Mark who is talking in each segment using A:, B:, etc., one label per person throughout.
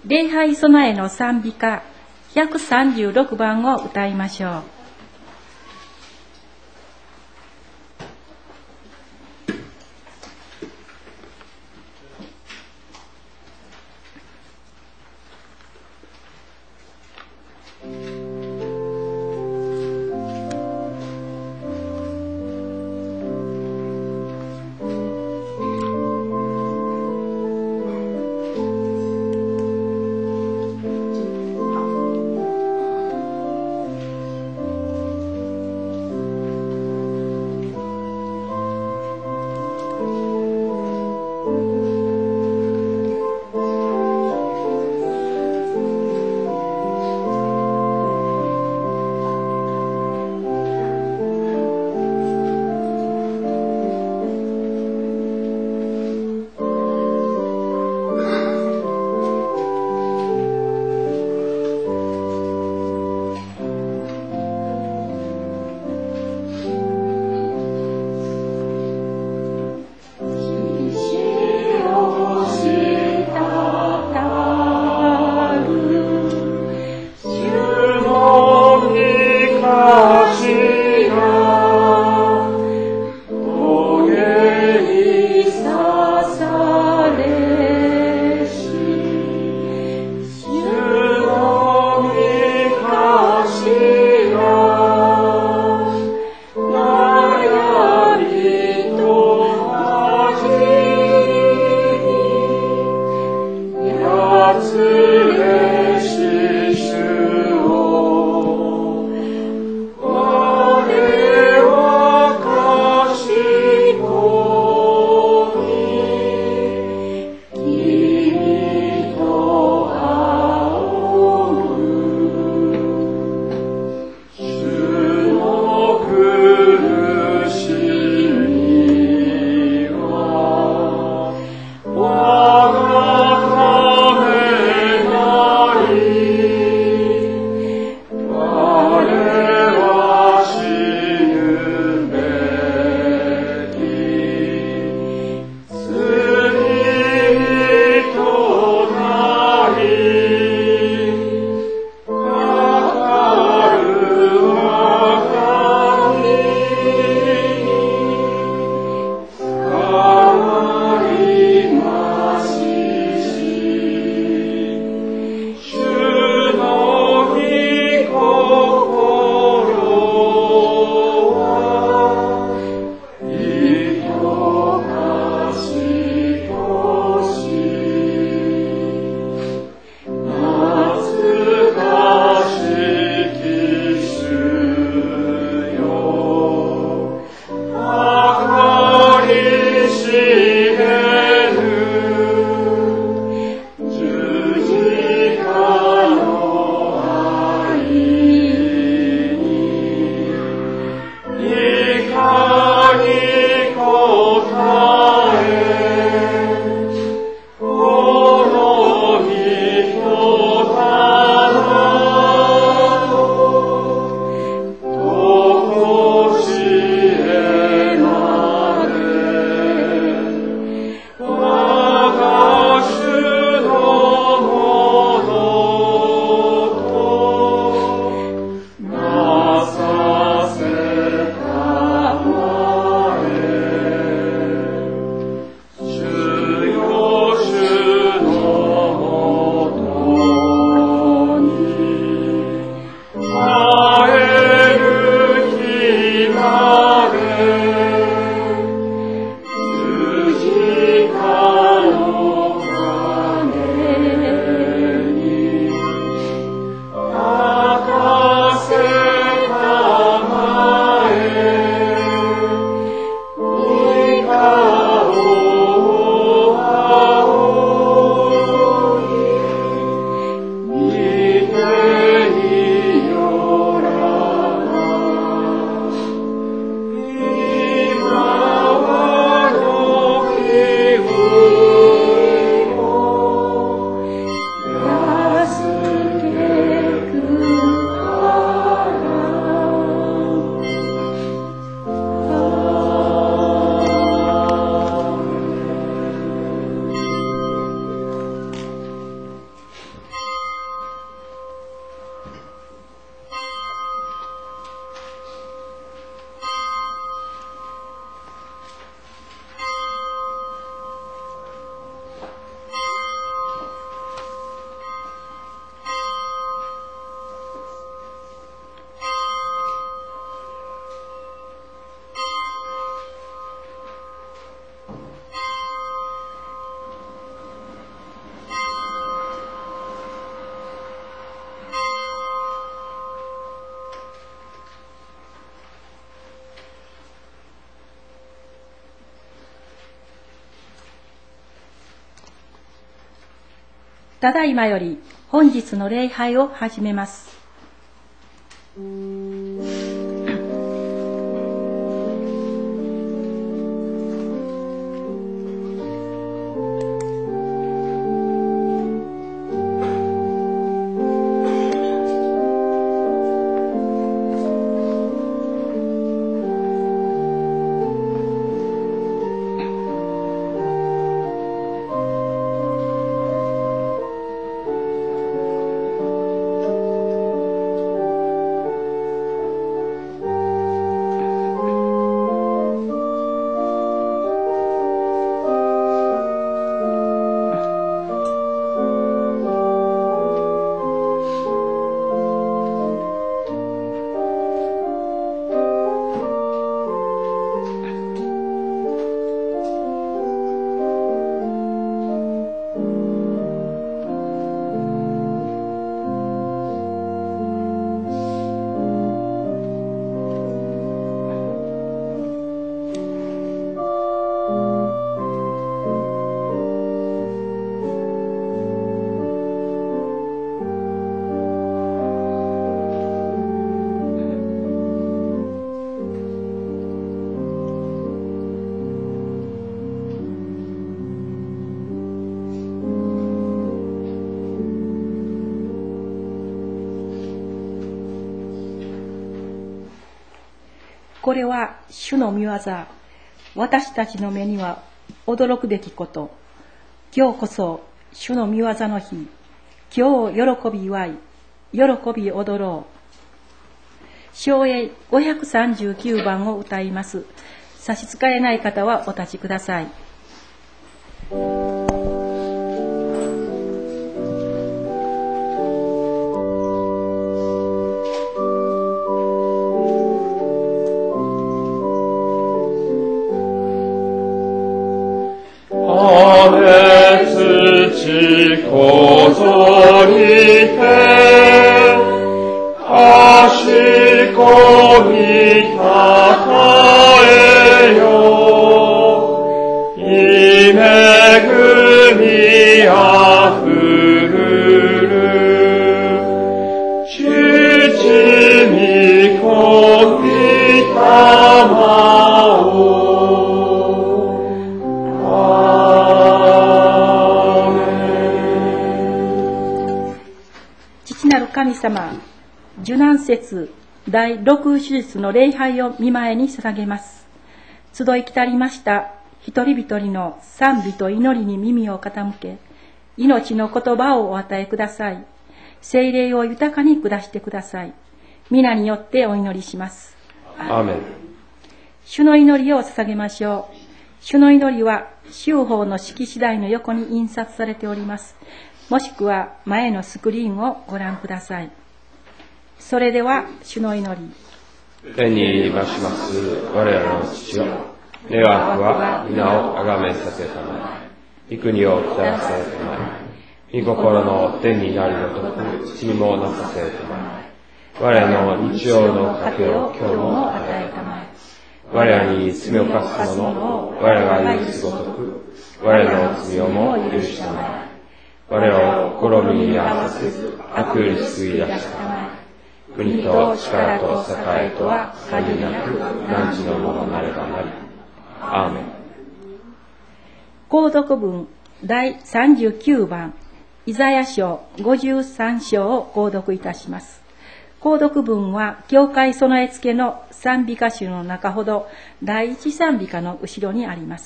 A: 礼拝備えの賛美歌136番を歌いましょう。 ただいまより本日の礼拝を始めます。これは主の御業、私たちの目には驚くべきこと。今日こそ主の御業の日。今日喜び祝い、喜び踊ろう。唱詠539番を歌います。差し支えない方はお立ちください。神様、受難節第6手術の礼拝を御前に捧げます。集い来たりました一人一人の賛美と祈りに耳を傾け、命の言葉をお与えください。聖霊を豊かに下してください。皆によってお祈りします。
B: アーメン。
A: 主の祈りを捧げましょう。主の祈りは修法の式次第の横に印刷されております。もしくは前のスクリーンをご覧ください。それでは主の祈り。
B: 天にいまします我らの父よ、願わくは皆をあがめさせたまえ、御国を来たらせたまえ、御心の天になるごとく地にもなさせたまえ、我らの日曜の糧を今日も与えたまえ、我らに罪を犯す者を我らが許すごとく我らの罪をも許したまえ、我らを試みに合わせず悪より救い出したまえ、国と力と栄とは限りなく汝のものなればなり。アーメン。
A: 購読文第39番イザヤ書53章を購読いたします。購読文は教会備え付けの賛美歌集の中ほど第一賛美歌の後ろにあります。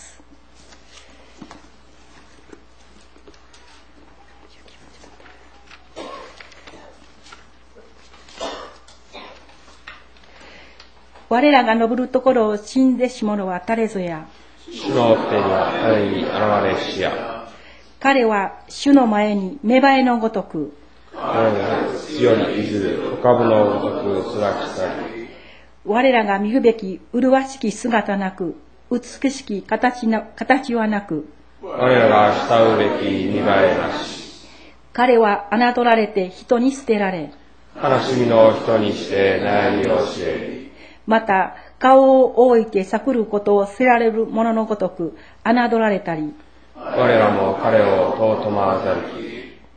A: 我らが登るところを死んでし者は誰ぞや。
B: 主の手には彼に現れしや。
A: 彼は主の前に芽生えのごとく。
B: 彼が強に譲る小株のごとく育ち去り。
A: 我らが見るべき麗しき姿なく、美しき形はなく。
B: 我らが慕うべき見栄えなし。
A: 彼は侮られて人に捨てられ。
B: 悲しみの人にして悩みを教える。
A: また顔を置いて避ることをせられる者のごとく侮られたり、
B: 我らも彼を尊まざるき、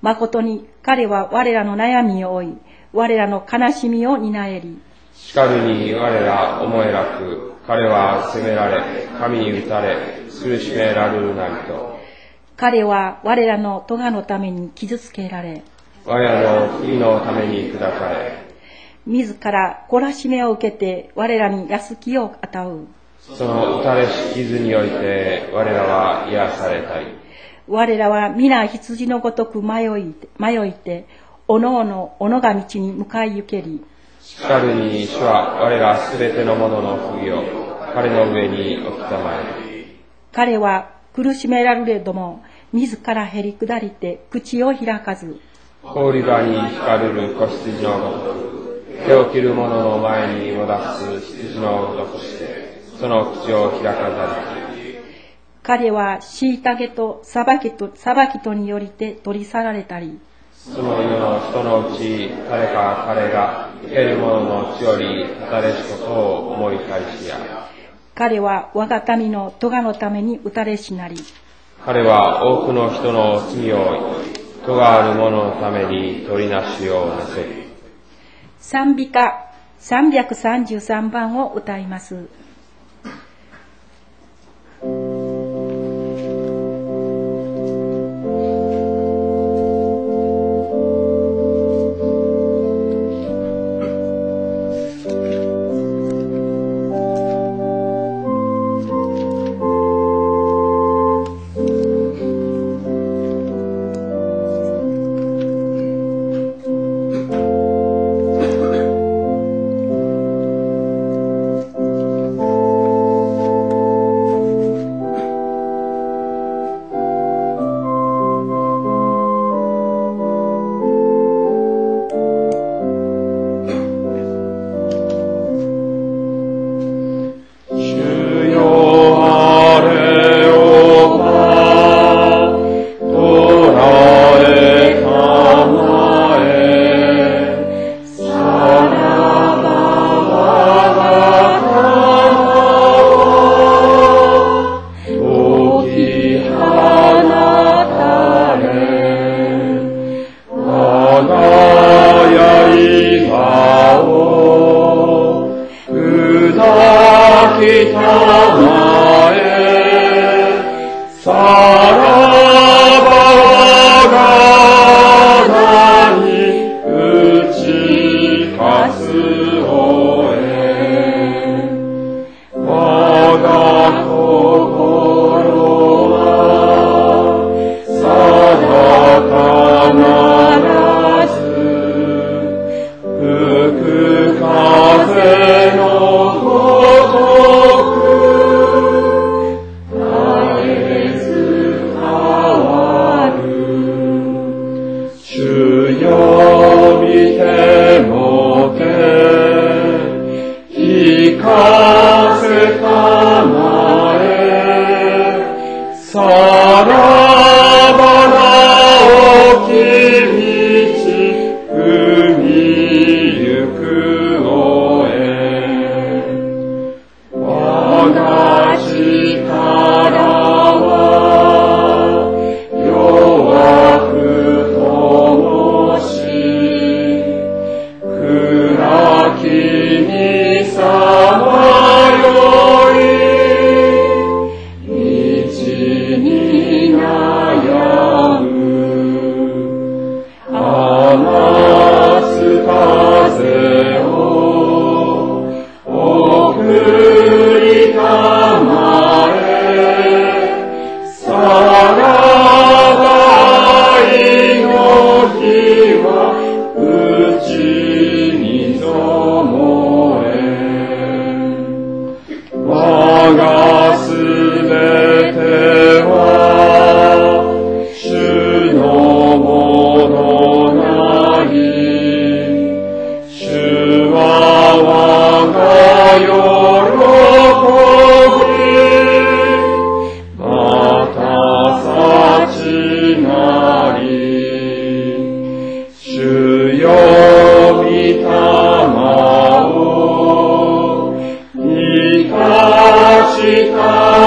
A: 誠に彼は我らの悩みを負い、我らの悲しみを担えり。
B: しかるに我ら思えなく、彼は責められ、神に打たれ、苦しめられるなりと。
A: 彼は我らの咎のために傷つけられ、
B: 我らの罪のために砕かれ、
A: 自ら懲らしめを受けて我らに安きを与う。
B: その打たれし傷において我らは癒されたり。
A: 我らは皆羊のごとく迷いて、おのおのが道に向かい行けり。
B: しかるに主は我らすべてのものの不義を彼の上に置きたまえ。
A: 彼は苦しめられれども、自らへり下りて口を開かず。
B: 氷場に光る子羊のごとく、手を切る者の前にもだす羊のごとくして、その口を開かざる。
A: 彼は虐げと裁きとによりて取り去られたり、
B: その世の人のうち誰か彼が生ける者の血よりたれしことを思い返しや。
A: 彼は我が民の咎のために打たれしなり。
B: 彼は多くの人の罪を負い、咎ある者のために取りなしをなせる。
A: 賛美歌333番を歌います。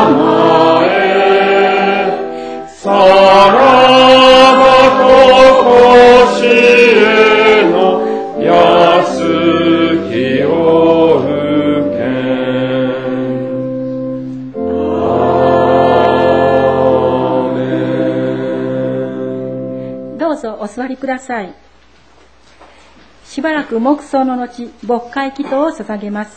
C: さらばと
A: ぞお座りください。しばらく黙想の後、牧会祈祷を捧げます。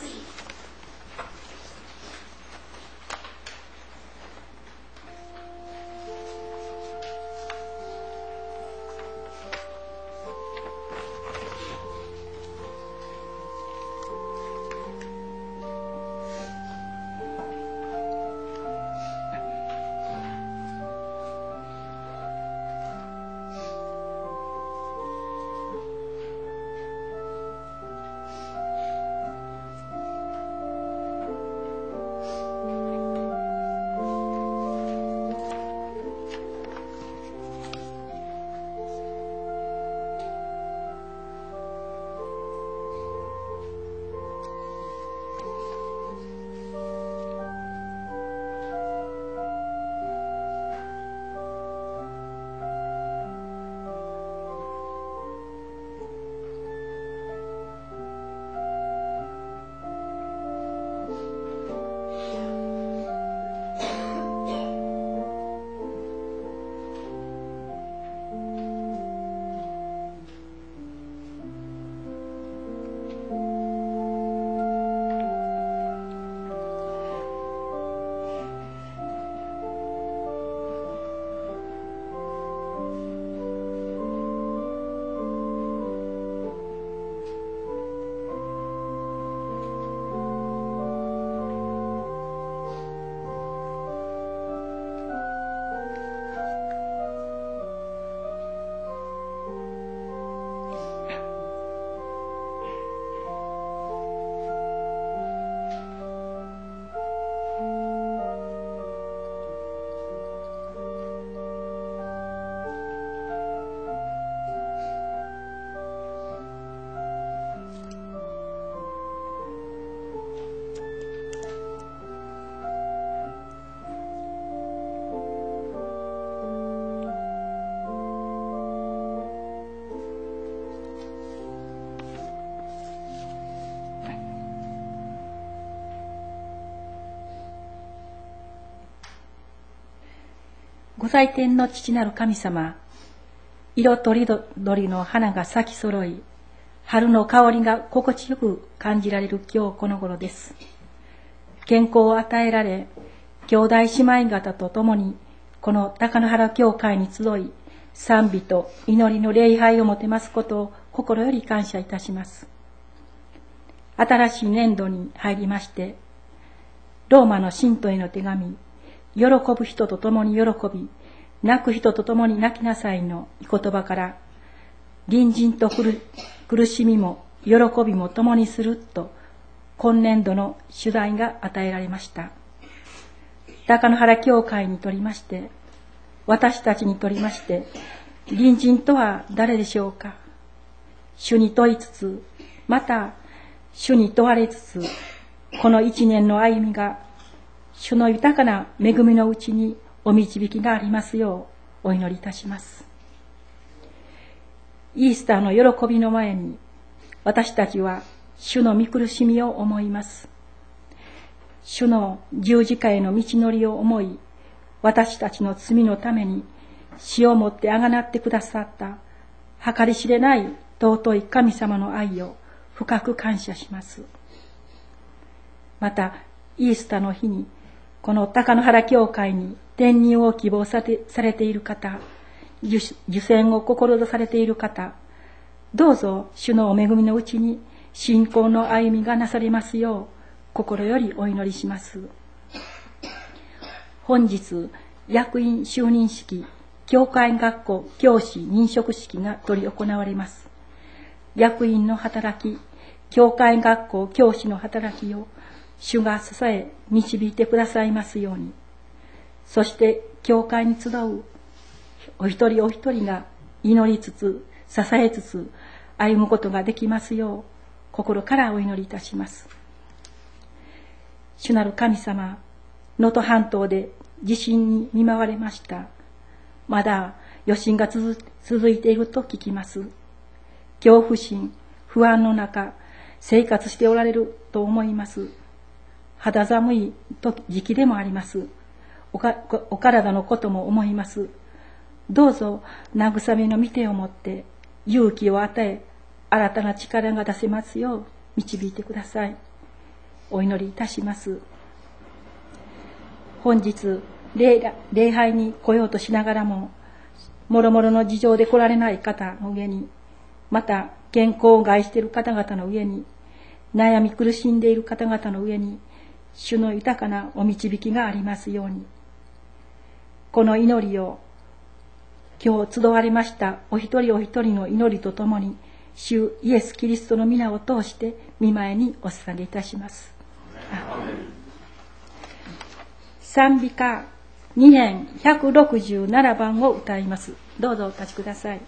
A: 御祭天の父なる神様、色とりどりの花が咲き揃い、春の香りが心地よく感じられる今日この頃です。健康を与えられ、兄弟姉妹方と共にこの高野原教会に集い、賛美と祈りの礼拝をもてますことを心より感謝いたします。新しい年度に入りまして、ローマの信徒への手紙、喜ぶ人と共に喜び、泣く人と共に泣きなさいの御言葉から、隣人と苦しみも喜びも共にすると、今年度の主題が与えられました。高野原教会にとりまして、私たちにとりまして、隣人とは誰でしょうか。主に問いつつ、また主に問われつつ、この一年の歩みが、主の豊かな恵みのうちにお導きがありますようお祈りいたします。イースターの喜びの前に、私たちは主の御苦しみを思います。主の十字架への道のりを思い、私たちの罪のために死をもってあがなってくださった計り知れない尊い神様の愛を深く感謝します。またイースターの日にこの高野原教会に転入を希望されている方、受洗を志されている方、どうぞ主のお恵みのうちに信仰の歩みがなされますよう心よりお祈りします。本日役員就任式、教会学校教師任職式が執り行われます。役員の働き、教会学校教師の働きを主が支え導いてくださいますように。そして教会に集うお一人お一人が祈りつつ支えつつ歩むことができますよう心からお祈りいたします。主なる神様、能登半島で地震に見舞われました。まだ余震が続いていると聞きます。恐怖心、不安の中生活しておられると思います。肌寒い時期でもあります。お体のことも思います。 どうぞ慰めの御手を持って勇気を与え、新たな力が出せますよう導いてください。お祈りいたします。本日礼拝に来ようとしながらも、もろもろの事情で来られない方の上に、また健康を害している方々の上に、悩み苦しんでいる方々の上に、主の豊かなお導きがありますように。この祈りを今日集われましたお一人お一人の祈りとともに、主イエス・キリストの皆を通して御前にお捧げいたします。賛美歌2編167番を歌います。どうぞお立ちください。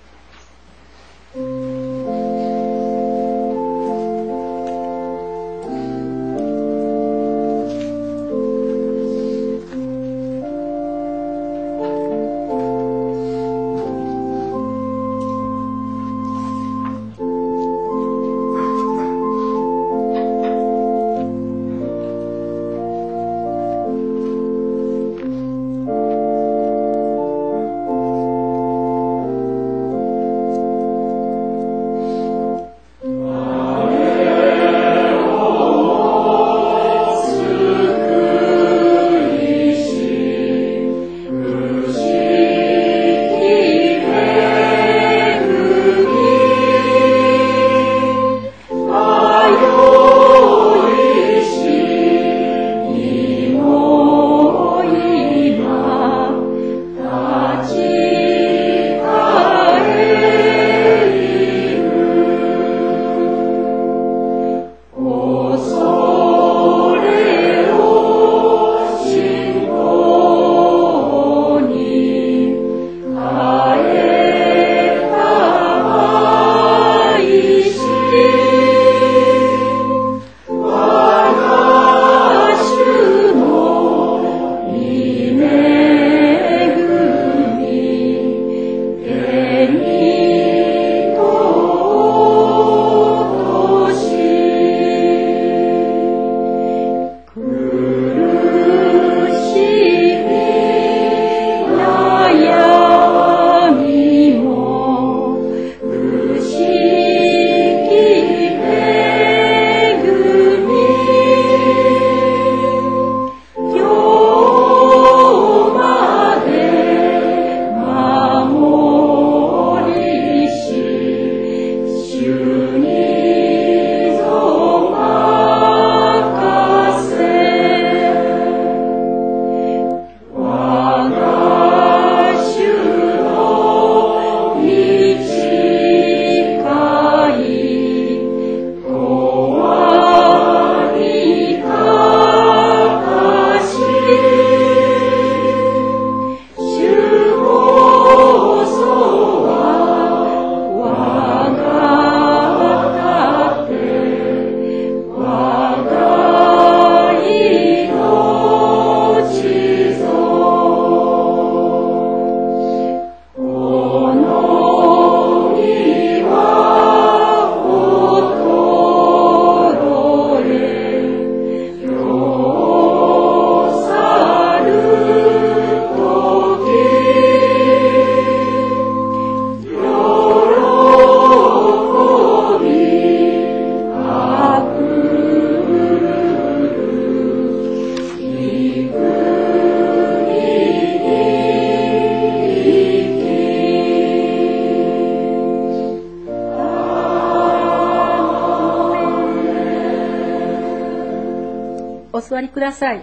A: お座りください。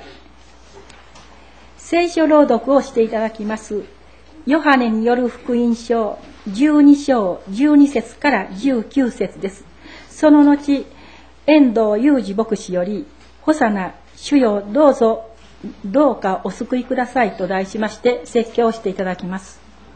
A: 聖書朗読をしていただきます。ヨハネによる福音書12章12節から19節です。その後、遠藤裕二牧師より、ホサナ、主よどうかお救いくださいと題しまして説教をしていただきます。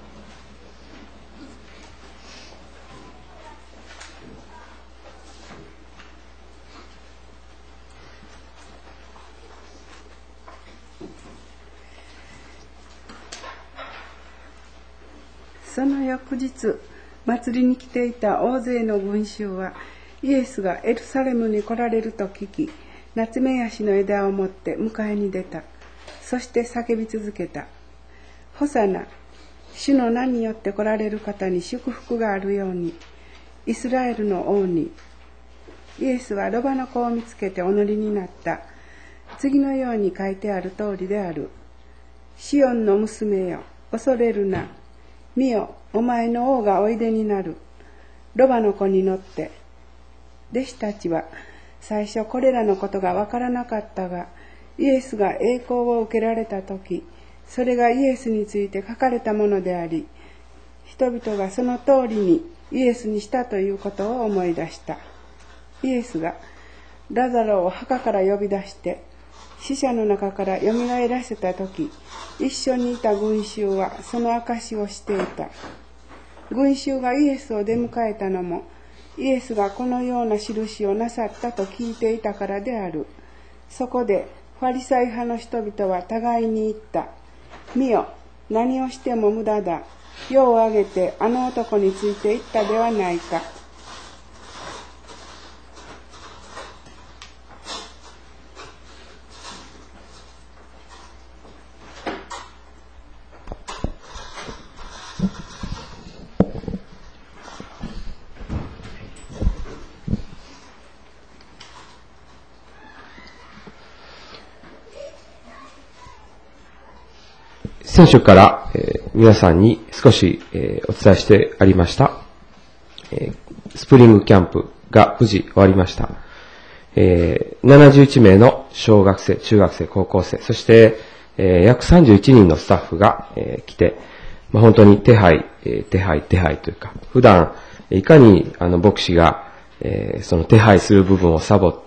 C: その翌日、祭りに来ていた大勢の群衆は、イエスがエルサレムに来られると聞き、ナツメヤシの枝を持って迎えに出た。そして叫び続けた。ホサナ、 主の名によって来られる方に祝福があるように、イスラエルの王に。イエスはロバの子を見つけてお乗りになった。次のように書いてある通りである。シオンの娘よ、恐れるな。見よ、お前の王がおいでになる。ロバの子に乗って。弟子たちは最初これらのことがわからなかったが、イエスが栄光を受けられたとき、それがイエスについて書かれたものであり、人々がその通りにイエスにしたということを思い出した。イエスがラザロを墓から呼び出して、死者の中からよみがえらせたとき、一緒にいた群衆はその証をしていた。群衆がイエスを出迎えたのも、イエスがこのような印をなさったと聞いていたからである。そこでファリサイ派の人々は互いに言った。見よ、何をしても無駄だ。世を挙げてあの男についていったではないか。
B: 先週から、皆さんに少し、お伝えしてありました、スプリングキャンプが無事終わりました。71名の小学生、中学生、高校生、そして、約31人のスタッフが、来て、本当に手配というか、普段いかに牧師が、その手配する部分をサボって、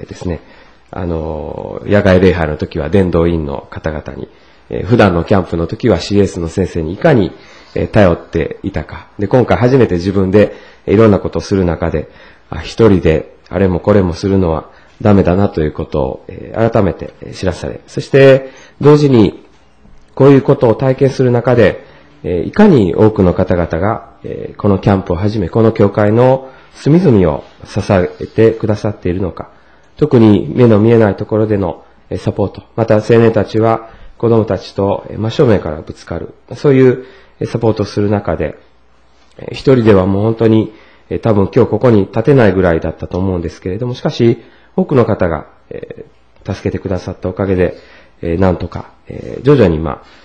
B: ですね、野外礼拝の時は伝道員の方々に、普段のキャンプの時は CS の先生にいかに頼っていたか。で、今回初めて自分でいろんなことをする中で、一人であれもこれもするのはダメだなということを改めて知らされ、そして同時にこういうことを体験する中で、いかに多くの方々がこのキャンプをはじめ、この教会の隅々を支えてくださっているのか、特に目の見えないところでのサポート、また青年たちは子供たちと真正面からぶつかる、そういうサポートをする中で、一人ではもう本当に多分今日ここに立てないぐらいだったと思うんですけれども、しかし多くの方が助けてくださったおかげで、なんとか徐々に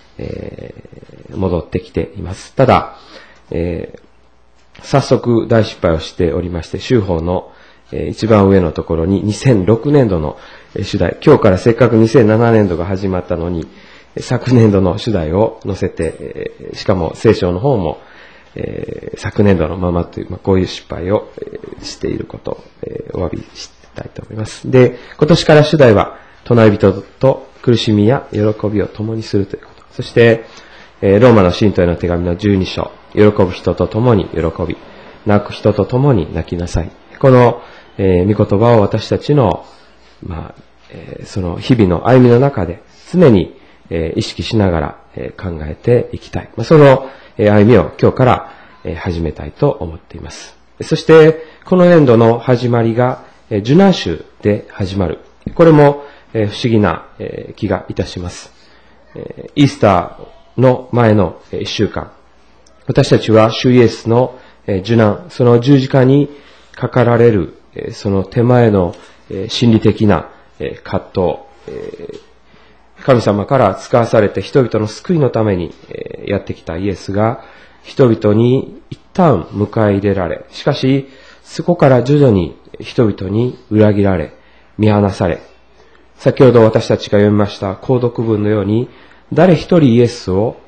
B: 戻ってきています。ただ、早速大失敗をしておりまして、週報の一番上のところに2006年度の主題、今日からせっかく2007年度が始まったのに、昨年度の主題を載せて、しかも聖書の方も、昨年度のままという、こういう失敗をしていることを、お詫びしたいと思います。で、今年から主題は、隣人と苦しみや喜びを共にするということ。そして、ローマの信徒への手紙の12章、喜ぶ人と共に喜び、泣く人と共に泣きなさい。この、御言葉を私たちの、その日々の歩みの中で常に、意識しながら、考えていきたい。その、歩みを今日から、始めたいと思っています。そして、この年度の始まりが、受難週で始まる。これも、不思議な、気がいたします。イースターの前の1週間、私たちは主イエスの受難、その十字架にかかられる、その手前の心理的な葛藤、神様から使わされて人々の救いのためにやってきたイエスが人々に一旦迎え入れられ、しかしそこから徐々に人々に裏切られ、見放され、先ほど私たちが読みました購読文のように、誰一人イエスを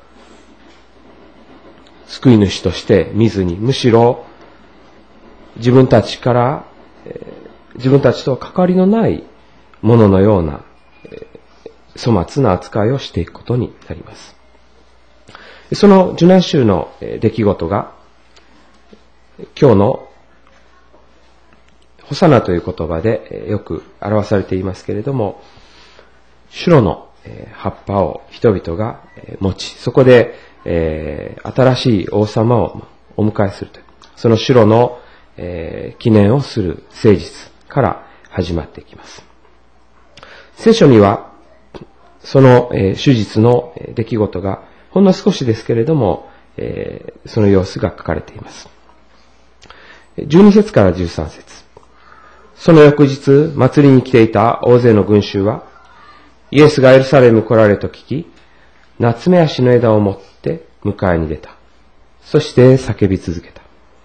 B: 救い主として見ずに、むしろ自分たちと関わりのないもののような粗末な扱いをしていくことになります。その受難週の出来事が今日のホサナという言葉でよく表されていますけれども、シュロの葉っぱを人々が持ち、そこで新しい王様をお迎えするという、そのシュロの記念をする聖日から始まっていきます。聖書にはその手術の出来事がほんの少しですけれどもその様子が書かれています。12節から13節。その翌日、祭りに来ていた大勢の群衆は、イエスがエルサレム来られと聞き、ナツメヤシの枝を持って迎えに出た。そして叫び続けた。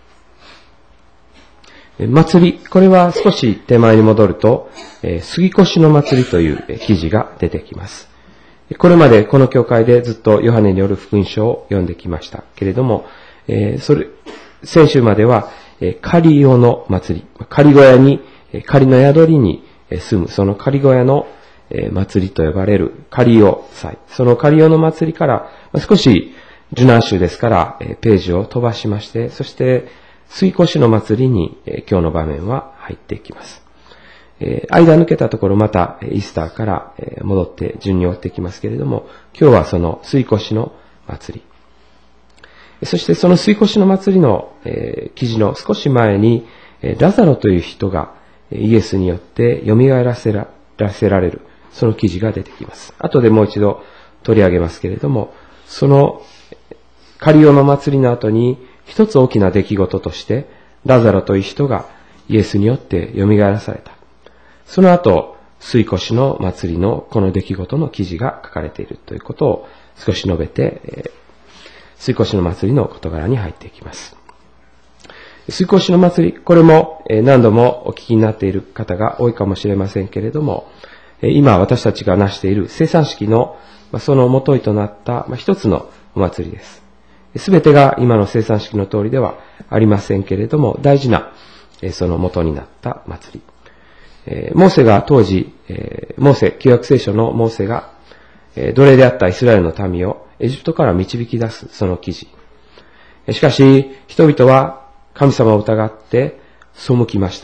B: 祭り、これは少し手前に戻ると、杉越の祭りという記事が出てきます。これまでこの教会でずっとヨハネによる福音書を読んできましたけれども、先週までは仮用の祭り、仮小屋に、仮の宿りに住む、その仮小屋の祭りと呼ばれる仮用祭、その仮用の祭りから少し受難週ですからページを飛ばしまして、そして杉越の祭りに今日の場面は入っていきます。間抜けたところまたイースターから戻って順に追っていきますけれども、今日はその杉越の祭り。そしてその杉越の祭りの記事の少し前にラザロという人がイエスによって蘇らせられる、その記事が出てきます。後でもう一度取り上げますけれども、そのカリオの祭りの後に一つ大きな出来事としてラザロという人がイエスによって蘇らされた。その後、杉越の祭りのこの出来事の記事が書かれているということを少し述べて、杉越の祭りの事柄に入っていきます。杉越の祭り、これも何度もお聞きになっている方が多いかもしれませんけれども、今私たちが成している生産式のその元となった一つのお祭りです。すべてが今の生産式の通りではありませんけれども、大事なその元になった祭り。モーセが当時、旧約聖書のモーセが奴隷であったイスラエルの民をエジプトから導き出すその記事。しかし人々は神様を疑って背きました。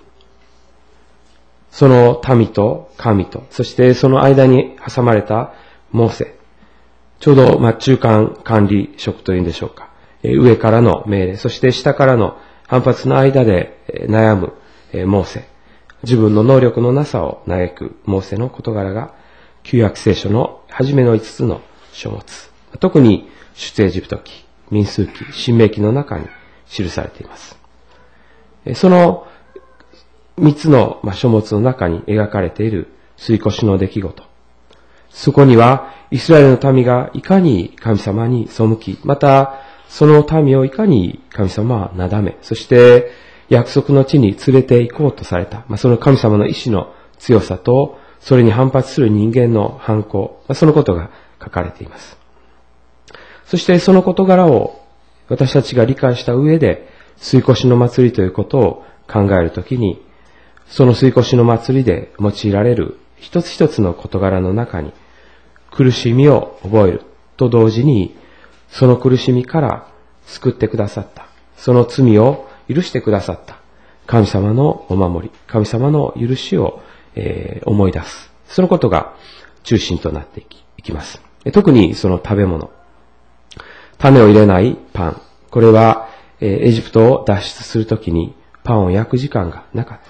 B: その民と神と、そしてその間に挟まれたモーセ。ちょうど中間管理職というんでしょうか。上からの命令、そして下からの反発の間で悩むモーセ。自分の能力のなさを嘆くモーセの事柄が旧約聖書の初めの5つの書物、特に出エジプト記、民数記、申命記の中に記されています。その3つの書物の中に描かれている杉越の出来事。そこにはイスラエルの民がいかに神様に背き、またその民をいかに神様はなだめ、そして約束の地に連れて行こうとされた、その神様の意志の強さと、それに反発する人間の反抗、そのことが書かれています。そしてその事柄を私たちが理解した上で、杉越の祭りということを考えるときに、その杉越の祭りで用いられる一つ一つの事柄の中に、苦しみを覚えると同時に、その苦しみから救ってくださった、その罪を許してくださった神様のお守り、神様の許しを、思い出す。そのことが中心となっていきます。特にその食べ物。種を入れないパン。これは、エジプトを脱出するときにパンを焼く時間がなかった。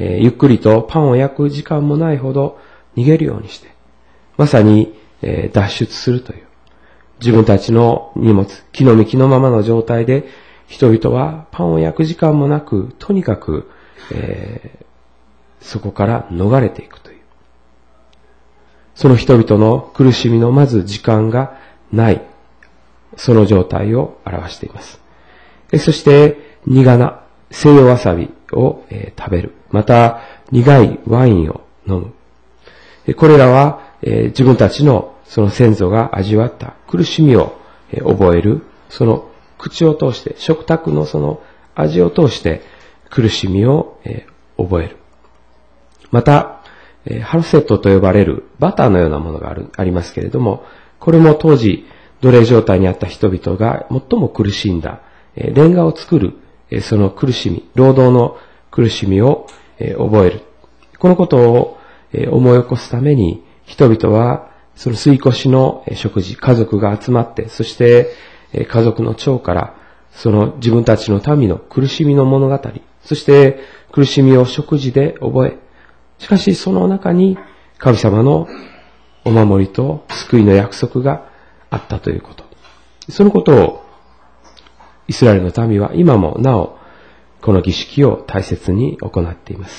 B: ゆっくりとパンを焼く時間もないほど逃げるようにして、まさに、脱出するという。自分たちの荷物、木の幹のままの状態で、人々はパンを焼く時間もなく、とにかく、そこから逃れていくという。その人々の苦しみのまず時間がない、その状態を表しています。そして、苦な西洋わさびを、食べる。また、苦いワインを飲む。これらは、自分たちのその先祖が味わった苦しみを、覚える。その口を通して、食卓のその味を通して苦しみを、覚える。また、ハルセットと呼ばれるバターのようなものがありますけれども、これも当時奴隷状態にあった人々が最も苦しんだ、レンガを作る、その苦しみ、労働の苦しみを、覚える。このことを、思い起こすために、人々はその杉越の食事、家族が集まって、そして家族の長からその自分たちの民の苦しみの物語、そして苦しみを食事で覚え、しかしその中に神様のお守りと救いの約束があったということ。 そのことをイスラエルの民は今もなおこの儀式を大切に行っています。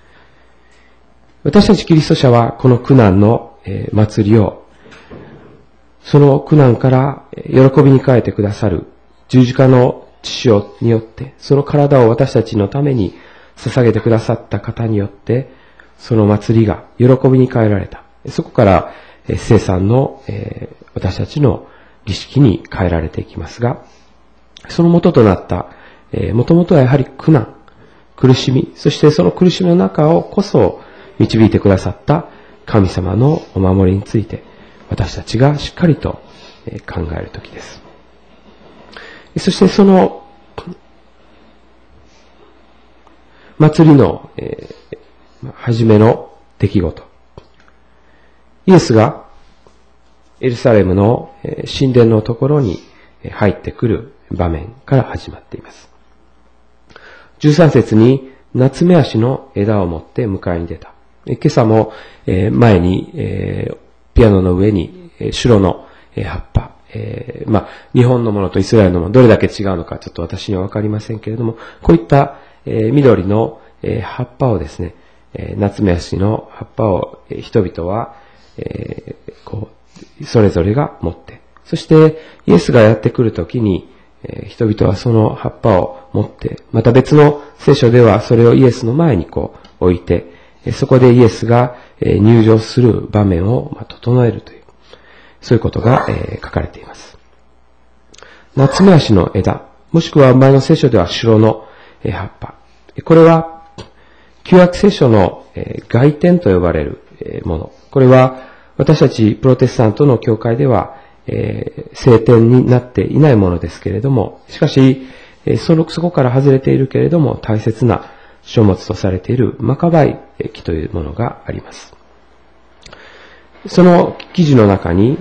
B: 私たちキリスト者はこの苦難の祭りを、その苦難から喜びに変えてくださる十字架の血潮によって、その体を私たちのために捧げてくださった方によって、その祭りが喜びに変えられた。そこから聖餐の私たちの儀式に変えられていきますが、その元となった、もともとはやはり苦難、苦しみ、そしてその苦しみの中をこそ導いてくださった神様のお守りについて、私たちがしっかりと考えるときです。そしてその祭りの初めの出来事。イエスがエルサレムの神殿のところに入ってくる場面から始まっています。13節に夏目足の枝を持って迎えに出た。今朝も前にピアノの上に白の葉っぱ、日本のものとイスラエルのものどれだけ違うのかちょっと私にはわかりませんけれども、こういった緑の葉っぱをですね、夏目足の葉っぱを人々はそれぞれが持って、そしてイエスがやってくるときに人々はその葉っぱを持って、また別の聖書ではそれをイエスの前に置いて、そこでイエスが入場する場面を整えるという、そういうことが書かれています。夏目足の枝、もしくは前の聖書では白の葉っぱ。これは旧約聖書の外典と呼ばれるもの。これは私たちプロテスタントの教会では聖典になっていないものですけれども、しかしそこから外れているけれども大切な書物とされているマカバイ記というものがあります。その記事の中に、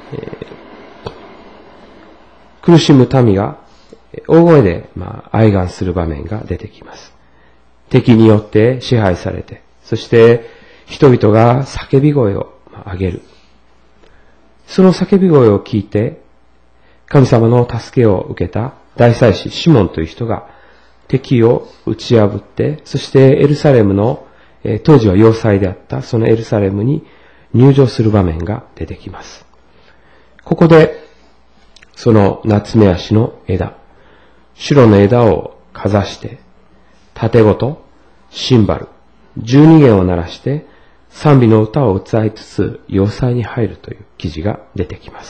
B: 苦しむ民が大声で哀願する場面が出てきます。敵によって支配されて、そして人々が叫び声を上げる。その叫び声を聞いて、神様の助けを受けた大祭司シモンという人が敵を打ち破って、そしてエルサレムの、当時は要塞であったそのエルサレムに入場する場面が出てきます。ここで、その夏目足の枝、白の枝をかざして、盾ごと、シンバル、12弦を鳴らして、賛美の歌を歌いつつ、要塞に入るという記事が出てきます。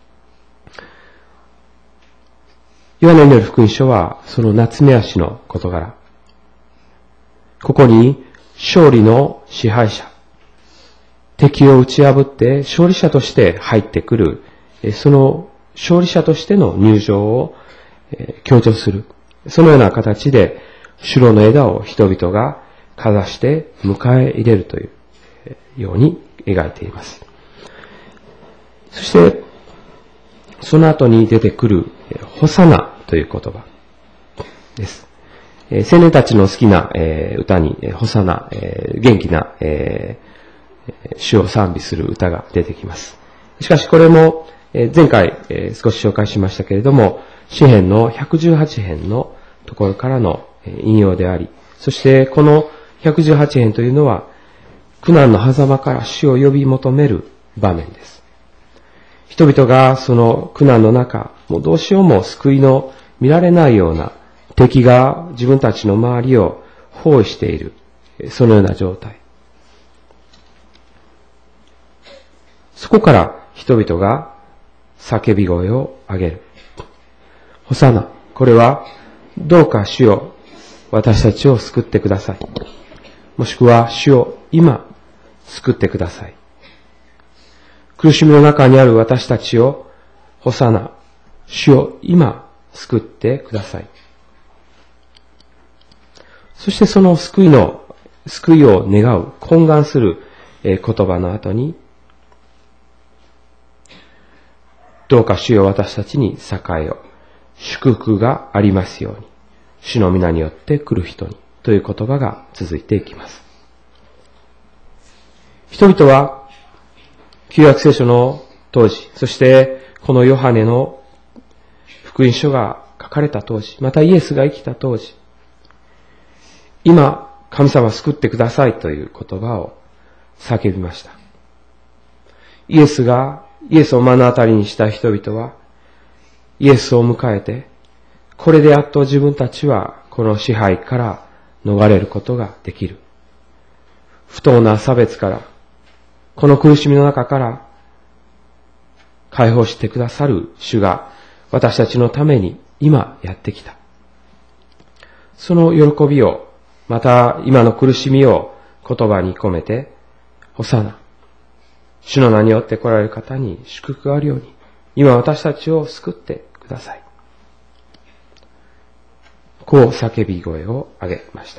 B: ヨハネによる福音書は、その夏目足の事柄。ここに、勝利の支配者、敵を打ち破って勝利者として入ってくる、その勝利者としての入場を強調する。そのような形で、白の枝を人々がかざして迎え入れるというように描いています。そして、その後に出てくる、ホサナという言葉です。青年たちの好きな歌に、ホサナ、元気な主を賛美する歌が出てきます。しかしこれも、前回少し紹介しましたけれども、詩編の118編のところからの引用であり、そしてこの118編というのは、苦難の狭間から主を呼び求める場面です。人々がその苦難の中、もうどうしようも救いの見られないような敵が自分たちの周りを包囲している、そのような状態。そこから人々が叫び声を上げる。ホサナ、これはどうか主よ、私たちを救ってください。もしくは主よ、今救ってください。苦しみの中にある私たちを、ホサナ、主よ、今救ってください。そしてその救いを願う、懇願する言葉の後に、どうか主よ、私たちに栄えを、祝福がありますように、主の皆によって来る人に、という言葉が続いていきます。人々は、旧約聖書の当時、そしてこのヨハネの福音書が書かれた当時、またイエスが生きた当時、今、神様救ってくださいという言葉を叫びました。イエスを目の当たりにした人々は、イエスを迎えて、これでやっと自分たちはこの支配から逃れることができる。不当な差別から、この苦しみの中から解放してくださる主が私たちのために今やってきた。その喜びを、また今の苦しみを言葉に込めて、ホサナ、主の名によって来られる方に祝福があるように、今私たちを救ってください。こう叫び声を上げました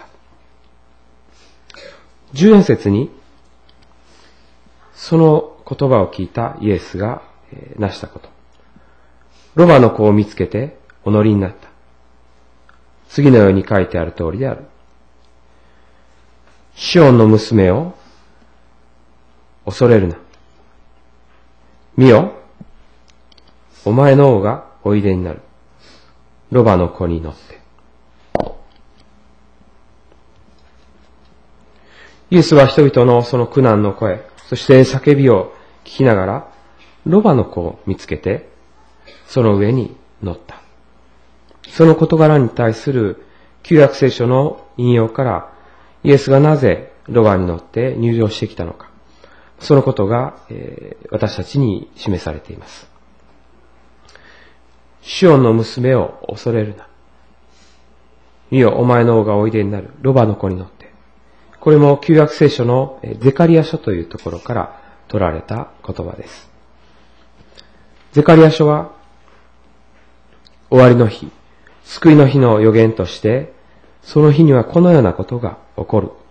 B: 。14節に、その言葉を聞いたイエスがなしたこと。ロバの子を見つけてお乗りになった。次のように書いてある通りである。シオンの娘を恐れるな。見よ、お前の王がおいでになる。ロバの子に乗って。イエスは人々のその苦難の声、そして叫びを聞きながら、ロバの子を見つけて、その上に乗った。その事柄に対する旧約聖書の引用から、イエスがなぜロバに乗って入場してきたのか、そのことが、私たちに示されています。シオンの娘を恐れるな。見よ、お前の王がおいでになる。ロバの子に乗って。これも旧約聖書のゼカリヤ書というところから取られた言葉です。ゼカリヤ書は終わりの日、救いの日の予言として、その日にはこのようなことが起こる。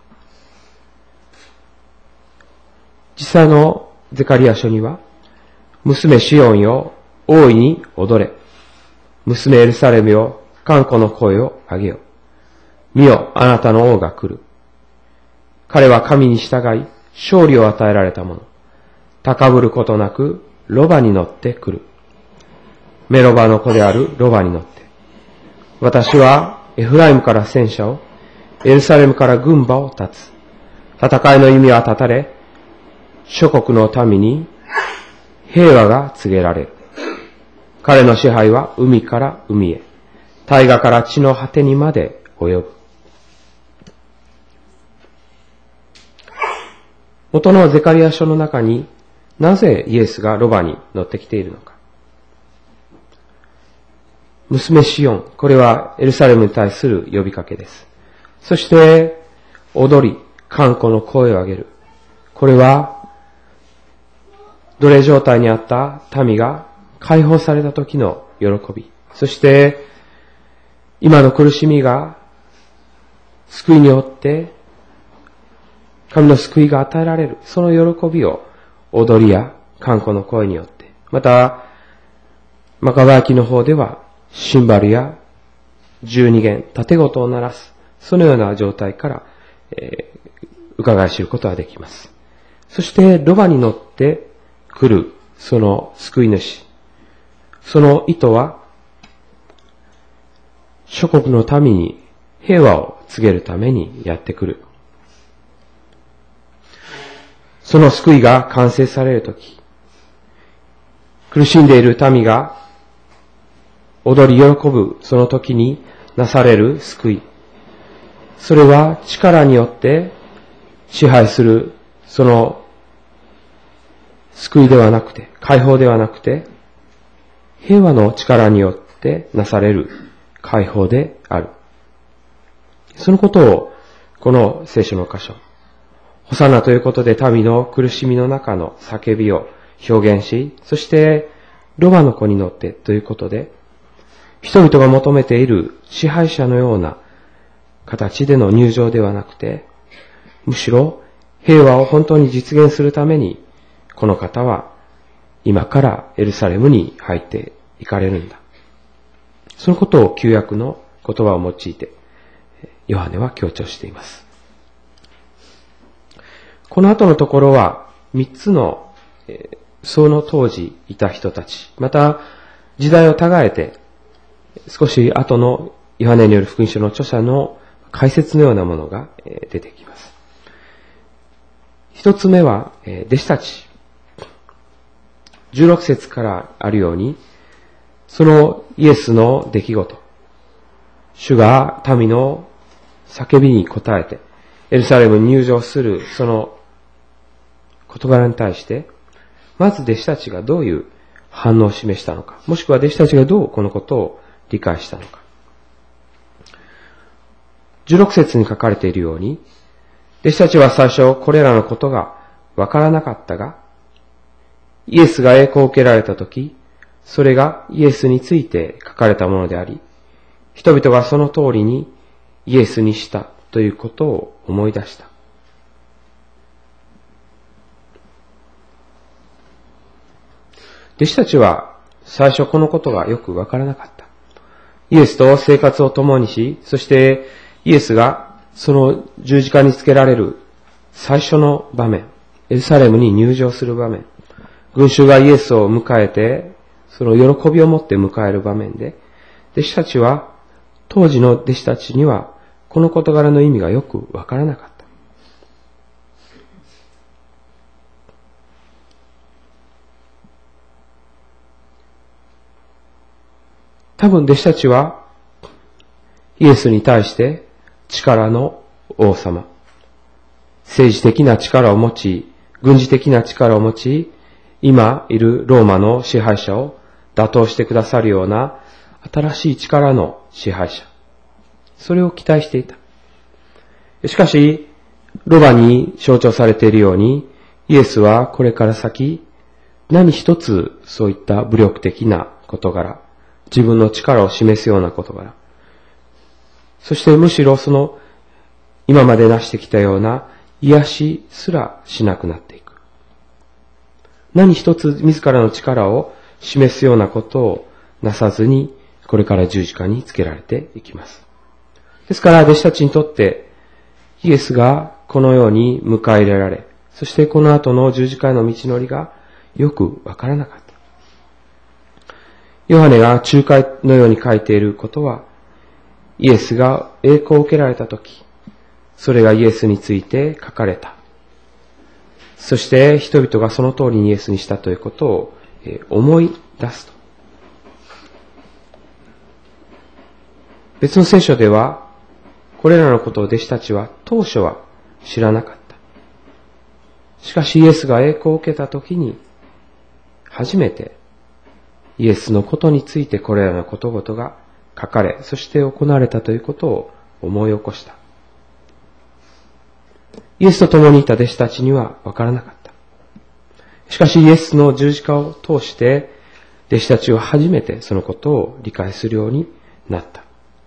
B: 実際のゼカリヤ書には、娘シオンよ、大いに踊れ。娘エルサレムよ、歓呼の声を上げよ。見よ、あなたの王が来る。彼は神に従い、勝利を与えられた者。高ぶることなく、ロバに乗って来る。メロバの子であるロバに乗って。私はエフライムから戦車を、エルサレムから軍馬を立つ。戦いの弓は断たれ、諸国の民に平和が告げられる。彼の支配は海から海へ、大河から地の果てにまで及ぶ。元のゼカリヤ書の中に、なぜイエスがロバに乗ってきているのか。娘シオン、これはエルサレムに対する呼びかけです。そして、踊り、歓呼の声を上げる。これは、奴隷状態にあった民が解放された時の喜び。そして、今の苦しみが、救いによって、神の救いが与えられる。その喜びを踊りや歓呼の声によって。また、マカバヤ記の方では、シンバルや12弦、盾琴を鳴らす。そのような状態から、伺い知ることができます。そして、ロバに乗って来る、その救い主。その意図は、諸国の民に平和を告げるためにやってくる。その救いが完成されるとき、苦しんでいる民が踊り喜ぶその時になされる救い。それは力によって支配するその救いではなくて、解放ではなくて、平和の力によってなされる解放である。そのことをこの聖書の箇所、ホサナということで民の苦しみの中の叫びを表現し、そしてロバの子に乗ってということで、人々が求めている支配者のような形での入場ではなくて、むしろ平和を本当に実現するために、この方は今からエルサレムに入っていかれるんだ。そのことを旧約の言葉を用いて、ヨハネは強調しています。この後のところは、3つの、その当時いた人たち、また時代を違えて少し後のヨハネによる福音書の著者の解説のようなものが出てきます。一つ目は、弟子たち。16節からあるように、そのイエスの出来事、主が民の叫びに応えて、エルサレムに入場するその事柄に対して、まず弟子たちがどういう反応を示したのか、もしくは弟子たちがどうこのことを理解したのか。16節に書かれているように、弟子たちは最初これらのことがわからなかったが、イエスが栄光を受けられたとき、それがイエスについて書かれたものであり、人々がその通りにイエスにしたということを思い出した。弟子たちは最初このことがよくわからなかった。イエスと生活を共にし、そしてイエスがその十字架につけられる最初の場面、エルサレムに入場する場面、群衆がイエスを迎えて、その喜びを持って迎える場面で、弟子たちは、当時の弟子たちには、この事柄の意味がよくわからなかった。多分弟子たちは、イエスに対して力の王様、政治的な力を持ち、軍事的な力を持ち、今いるローマの支配者を打倒してくださるような新しい力の支配者。それを期待していた。しかし、ロバに象徴されているように、イエスはこれから先、何一つそういった武力的な事柄、自分の力を示すような事柄、そしてむしろその今まで成してきたような癒しすらしなくなっていく。何一つ自らの力を示すようなことをなさずに、これから十字架につけられていきます。ですから、弟子たちにとって、イエスがこのように迎え入れられ、そしてこの後の十字架への道のりがよくわからなかった。ヨハネが仲介のように書いていることは、イエスが栄光を受けられたとき、それがイエスについて書かれた。そして人々がその通りにイエスにしたということを思い出すと。別の聖書では、これらのことを弟子たちは当初は知らなかった。しかしイエスが栄光を受けたときに、初めてイエスのことについてこれらのことごとが書かれ、そして行われたということを思い起こした。イエスと共にいた弟子たちには分からなかった。しかしイエスの十字架を通して、弟子たちは初めてそのことを理解するようになった。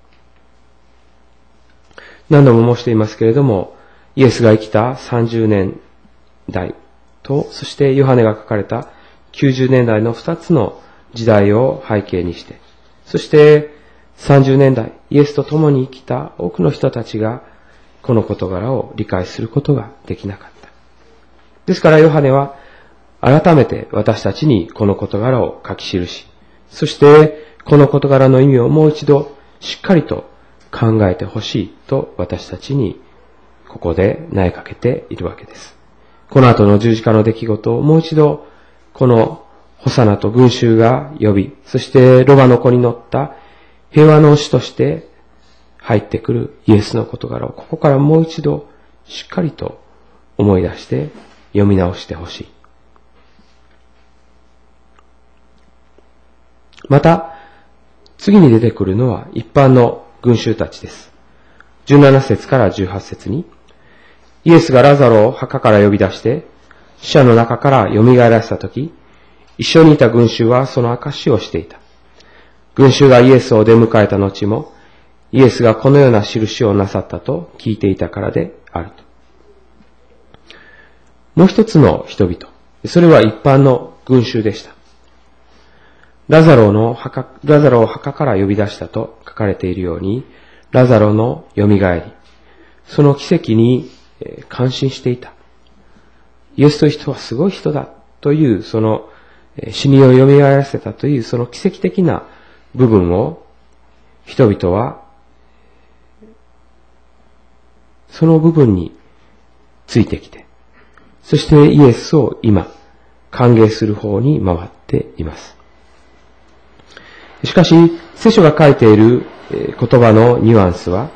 B: 何度も申していますけれども、イエスが生きた30年代と、そしてヨハネが書かれた90年代の2つの時代を背景にして、そして30年代、イエスと共に生きた多くの人たちが、この事柄を理解することができなかった。ですからヨハネは改めて私たちにこの事柄を書き記し、そしてこの事柄の意味をもう一度しっかりと考えてほしいと私たちにここで投げかけているわけです。この後の十字架の出来事をもう一度このホサナと群衆が呼び、そしてロバの子に乗った平和の主として入ってくるイエスの事柄をここからもう一度しっかりと思い出して読み直してほしい。また、次に出てくるのは一般の群衆たちです。17節から18節に、イエスがラザロを墓から呼び出して、死者の中から蘇らせたとき、一緒にいた群衆はその証しをしていた。群衆がイエスを出迎えた後も、イエスがこのような印をなさったと聞いていたからであると。もう一つの人々、それは一般の群衆でした。ラザロを墓から呼び出したと書かれているように、ラザロの蘇り、その奇跡に感心していた。イエスという人はすごい人だという、その死にを蘇らせたというその奇跡的な部分を人々はその部分についてきて、そしてイエスを今歓迎する方に回っています。しかし聖書が書いている言葉のニュアンスは、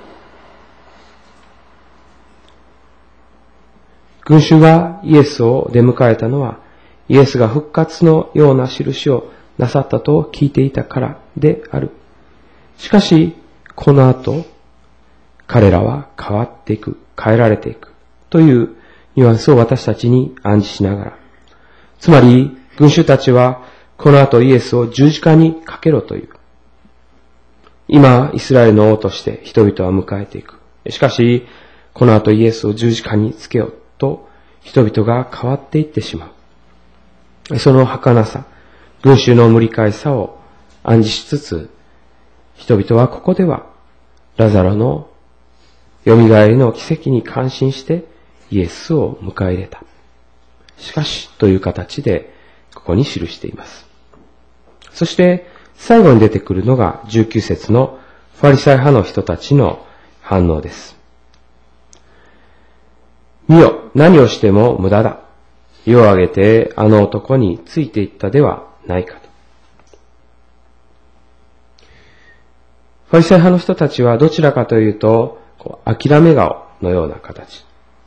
B: 群衆がイエスを出迎えたのは、イエスが復活のような印をなさったと聞いていたからである。しかし、この後、彼らは変わっていく、変えられていくというニュアンスを私たちに暗示しながら、つまり、群衆たちはこの後イエスを十字架にかけろという。今、イスラエルの王として人々は迎えていく。しかし、この後イエスを十字架につけようと人々が変わっていってしまう。その儚さ、群衆の無理解さを暗示しつつ、人々はここではラザロの蘇りの奇跡に感心してイエスを迎え入れた。しかしという形でここに記しています。そして最後に出てくるのが19節のファリサイ派の人たちの反応です。見よ、何をしても無駄だ。世を挙げてあの男についていったではないかと。ファリサイ派の人たちはどちらかというと、諦め顔のような形。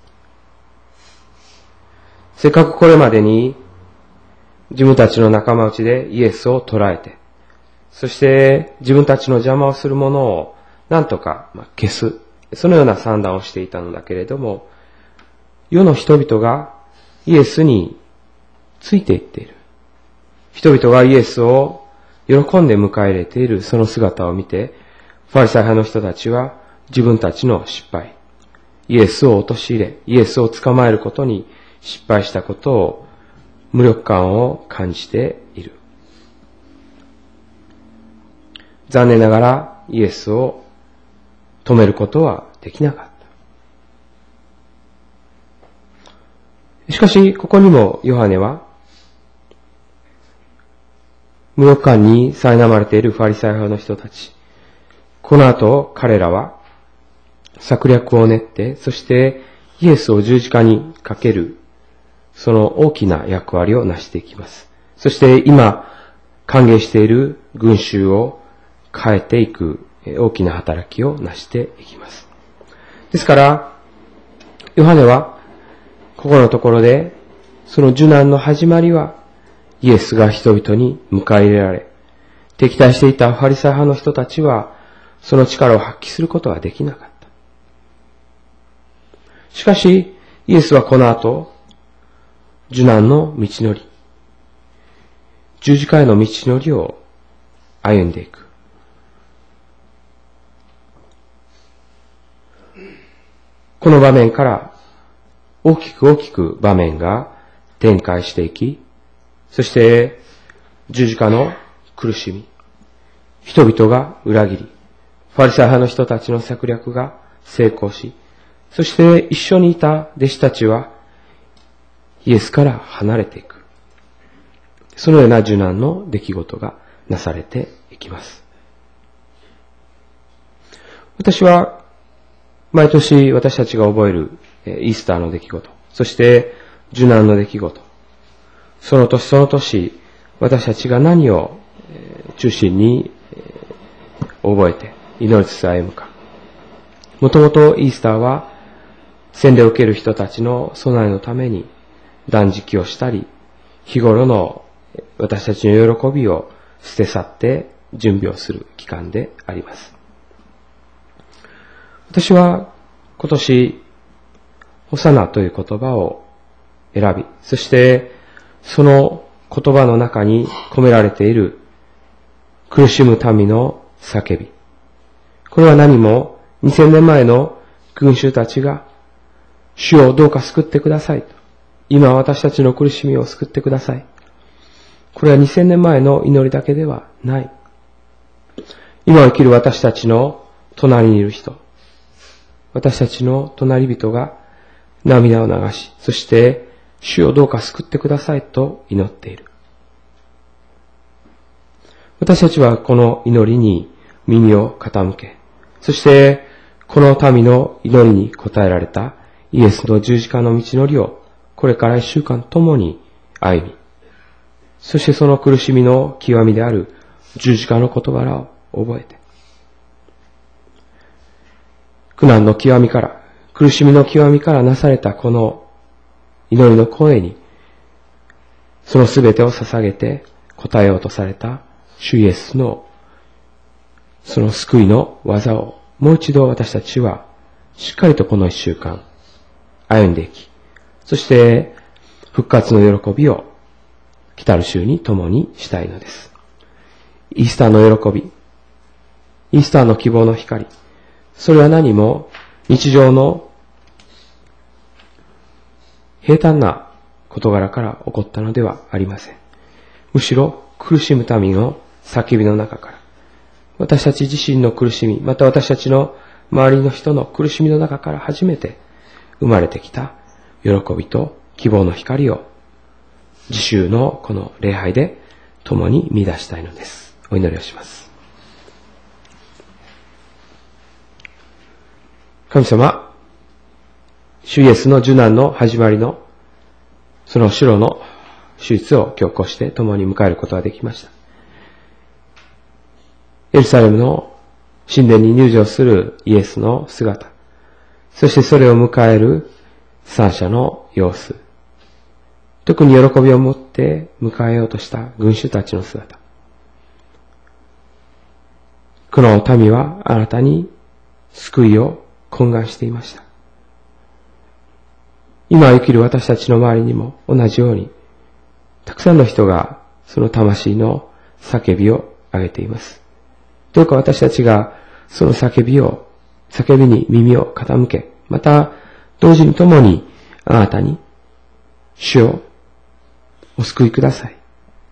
B: せっかくこれまでに自分たちの仲間内でイエスを捕らえて、そして自分たちの邪魔をするものを何とか消す、そのような算段をしていたのだけれども、世の人々がイエスについていっている。人々がイエスを喜んで迎え入れているその姿を見て、ファリサイ派の人たちは自分たちの失敗、イエスを陥れ、イエスを捕まえることに失敗したことを無力感を感じている。残念ながらイエスを止めることはできなかった。しかし、ここにもヨハネは、無力感に苛まれているファリサイ派の人たち、この後彼らは策略を練って、そしてイエスを十字架にかける、その大きな役割を成していきます。そして今、歓迎している群衆を変えていく大きな働きを成していきます。ですから、ヨハネは、ここのところで、その受難の始まりは、イエスが人々に迎え入れられ、敵対していたファリサイ派の人たちは、その力を発揮することはできなかった。しかし、イエスはこの後、受難の道のり、十字架への道のりを歩んでいく。この場面から大きく場面が展開していき、そして十字架の苦しみ、人々が裏切り、ファリサイ派の人たちの策略が成功し、そして一緒にいた弟子たちはイエスから離れていく。そのような受難の出来事がなされていきます。私は毎年私たちが覚えるイースターの出来事、そして受難の出来事、その年私たちが何を中心に覚えて祈りつつ歩むか。もともとイースターは洗礼を受ける人たちの備えのために断食をしたり、日頃の私たちの喜びを捨て去って準備をする期間であります。私は今年、ホサナという言葉を選び、そしてその言葉の中に込められている苦しむ民の叫び。これは何も2000年前の群衆たちが主をどうか救ってくださいと。今私たちの苦しみを救ってください。これは2000年前の祈りだけではない。今生きる私たちの隣にいる人、私たちの隣人が涙を流し、そして主をどうか救ってくださいと祈っている。私たちはこの祈りに耳を傾け、そしてこの民の祈りに応えられたイエスの十字架の道のりをこれから一週間共に歩み、そしてその苦しみの極みである十字架の事柄を覚えて、苦難の極みから、苦しみの極みからなされたこの祈りの声に、そのすべてを捧げて答えようとされた主イエスのその救いの技をもう一度私たちはしっかりとこの一週間歩んでいき、そして復活の喜びを来たる週に共にしたいのです。イースターの喜び、イースターの希望の光、それは何も日常の平坦な事柄から起こったのではありません。むしろ苦しむ民の叫びの中から、私たち自身の苦しみ、また私たちの周りの人の苦しみの中から初めて生まれてきた喜びと希望の光を次週のこの礼拝で共に見出したいのです。お祈りをします。神様、主イエスの受難の始まりのその白の手術を今日こうして共に迎えることができました。エルサレムの神殿に入場するイエスの姿、そしてそれを迎える三者の様子、特に喜びを持って迎えようとした群衆たちの姿、この民はあなたに救いを懇願していました。今生きる私たちの周りにも同じようにたくさんの人がその魂の叫びを上げています。どうか私たちがその叫びに耳を傾け、また同時に共にあなたに主をお救いください。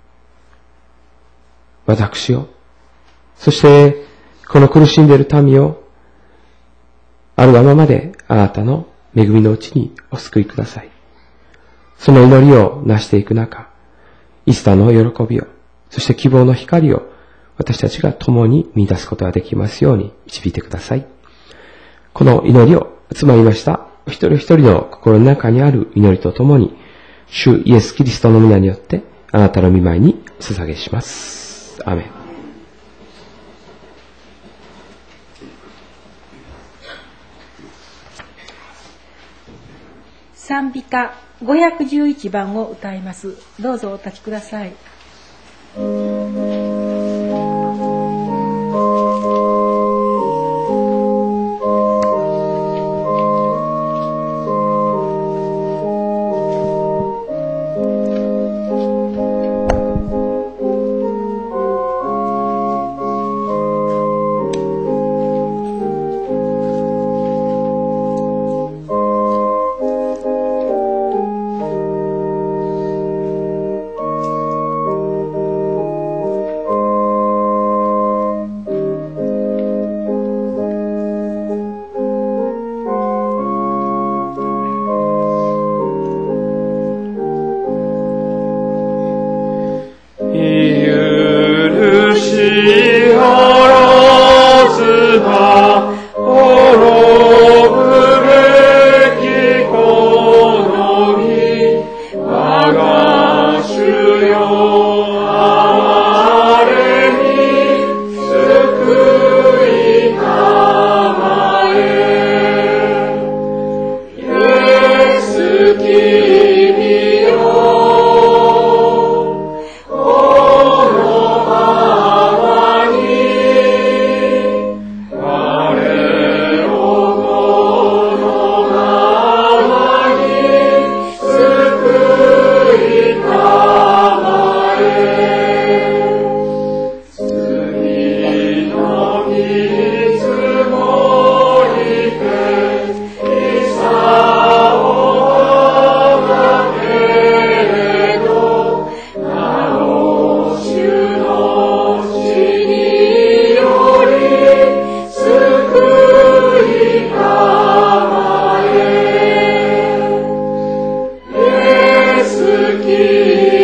B: 私を、そしてこの苦しんでいる民をあるがままであなたの恵みのうちにお救いください。その祈りをなしていく中、イースターの喜びを、そして希望の光を私たちが共に見出すことができますように導いてください。この祈りを集まりました一人一人の心の中にある祈りとともに、主イエスキリストの皆によってあなたの御前にお捧げします。アーメン。
A: 賛美歌511番を歌います。どうぞお立ちください。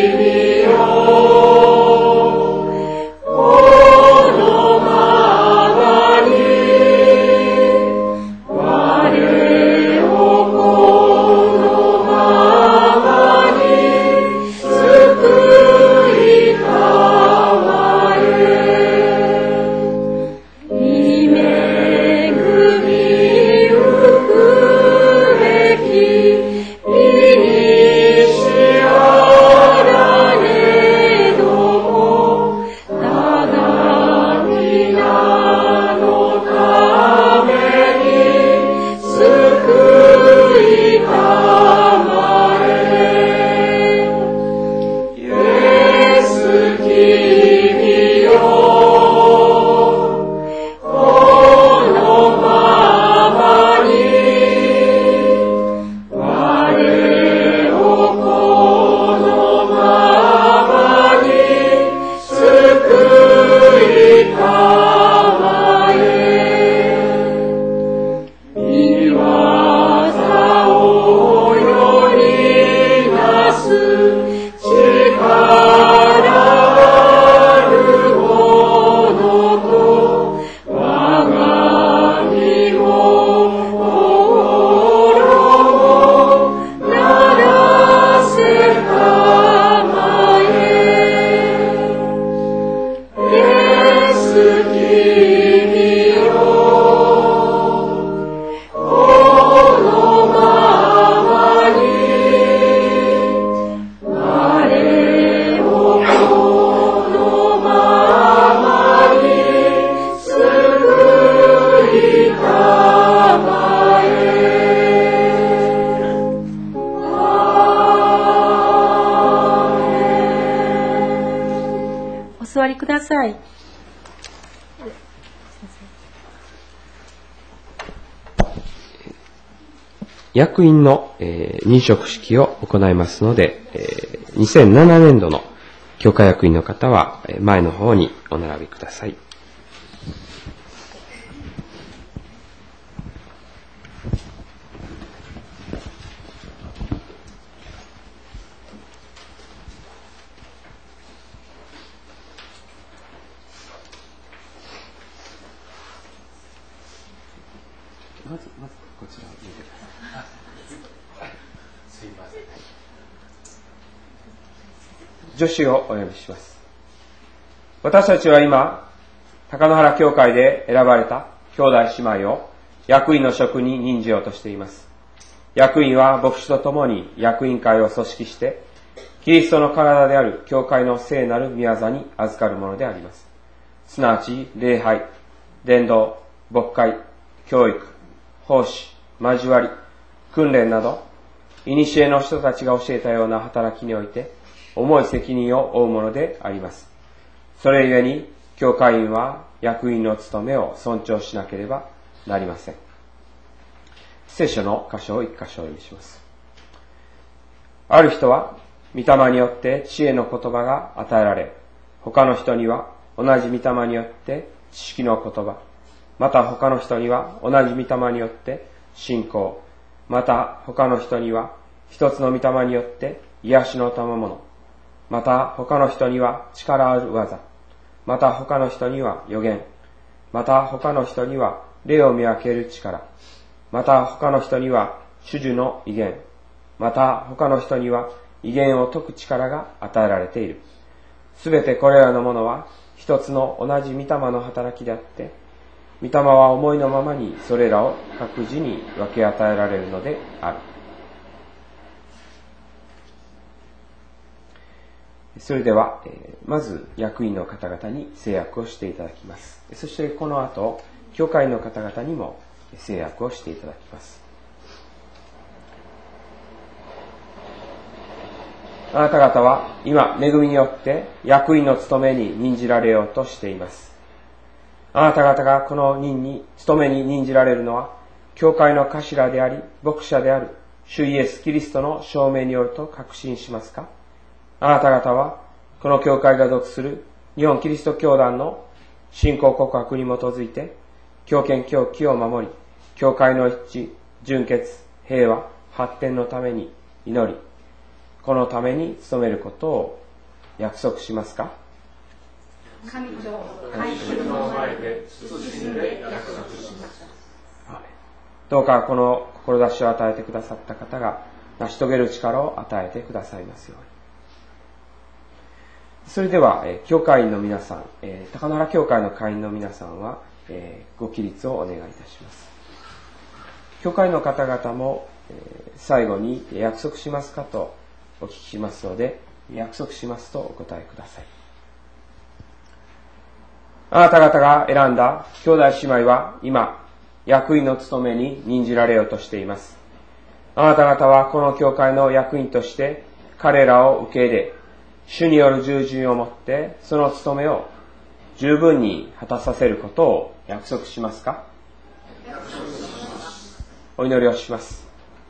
D: 「
A: さい。
B: 役員の、認職式を行いますので、2007年度の教会役員の方は前の方にお並びください。まずこちらを見てください。すいません。助手をお呼びします。私たちは今、高野原教会で選ばれた兄弟姉妹を役員の職に任じようとしています。役員は牧師と共に役員会を組織して、キリストの体である教会の聖なる御業に預かるものであります。すなわち、礼拝、伝道、牧会、教育、奉仕、交わり、訓練など、古の人たちが教えたような働きにおいて、重い責任を負うものであります。それゆえに、教会員は役員の務めを尊重しなければなりません。聖書の箇所を一箇所お読みします。ある人は、御霊によって知恵の言葉が与えられ、他の人には同じ御霊によって知識の言葉、また他の人には同じ御霊によって信仰、また他の人には一つの御霊によって癒しの賜物、また他の人には力ある技、また他の人には預言、また他の人には霊を見分ける力、また他の人には種々の異言、また他の人には異言を解く力が与えられている。すべてこれらのものは一つの同じ御霊の働きであって、御霊は思いのままにそれらを各自に分け与えられるのである。それでは、まず役員の方々に誓約をしていただきます。そしてこの後、教会の方々にも誓約をしていただきます。あなた方は今、恵みによって役員の務めに任じられようとしています。あなた方がこの務めに任じられるのは、教会の頭であり、牧者である、主イエス・キリストの証明によると確信しますか？あなた方は、この教会が属する日本キリスト教団の信仰告白に基づいて、教憲教規を守り、教会の一致、純潔、平和、発展のために祈り、このために努めることを約束しますか？
D: 神と会衆の前で謹んで約束します。
B: どうかこの志を与えてくださった方が成し遂げる力を与えてくださいますように。それでは、教会員の皆さん、高野原教会の会員の皆さんは、ご起立をお願いいたします。教会の方々も、最後に約束しますかとお聞きしますので、約束しますとお答えください。あなた方が選んだ兄弟姉妹は今、役員の務めに任じられようとしています。あなた方はこの教会の役員として彼らを受け入れ、主による従順をもってその務めを十分に果たさせることを約束しますか？
D: 約束します。
B: お祈りをします。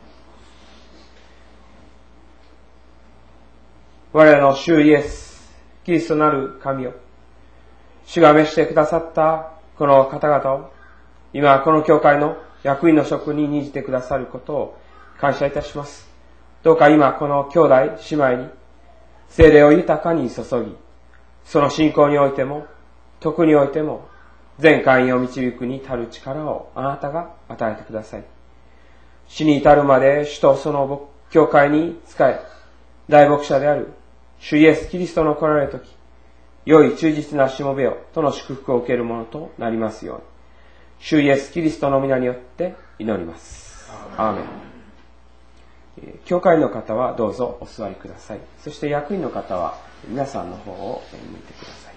B: 我らの主イエス、キリストなる神よ、主が召してくださったこの方々を今この教会の役員の職に任じてくださることを感謝いたします。どうか今この兄弟姉妹に聖霊を豊かに注ぎ、その信仰においても徳においても全会員を導くに足る力をあなたが与えてください。死に至るまで主とその教会に仕え、大牧者である主イエスキリストの来られるとき、良い忠実なしもべよとの祝福を受けるものとなりますように、主イエスキリストの皆によって祈ります。アーメン。教会の方はどうぞお座りください。そして役員の方は皆さんの方を向いてください。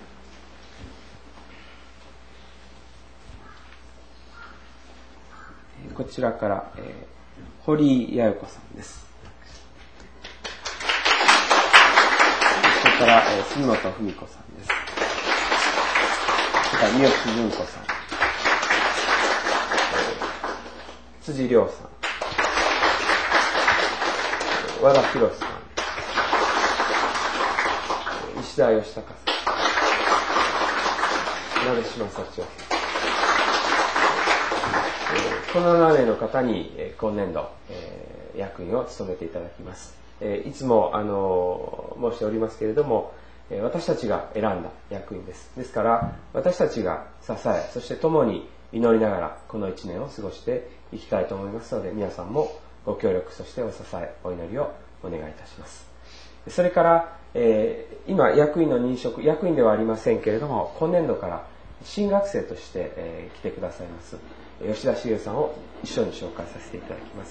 B: こちらから、堀井弥生子さんです。それから、杉本文子さんです。 三好純子さん、辻亮さん、和田博さん、石田義孝さん、鍋島幸男さん、この7名の方に今年度役員を務めていただきます。いつも申しておりますけれども、私たちが選んだ役員です。ですから私たちが支え、そして共に祈りながらこの1年を過ごしていきたいと思いますので、皆さんもご協力、そしてお支え、お祈りをお願いいたします。それから、今役員の任職、役員ではありませんけれども、今年度から新学生として、来てくださいます吉田茂さんを一緒に紹介させていただきます。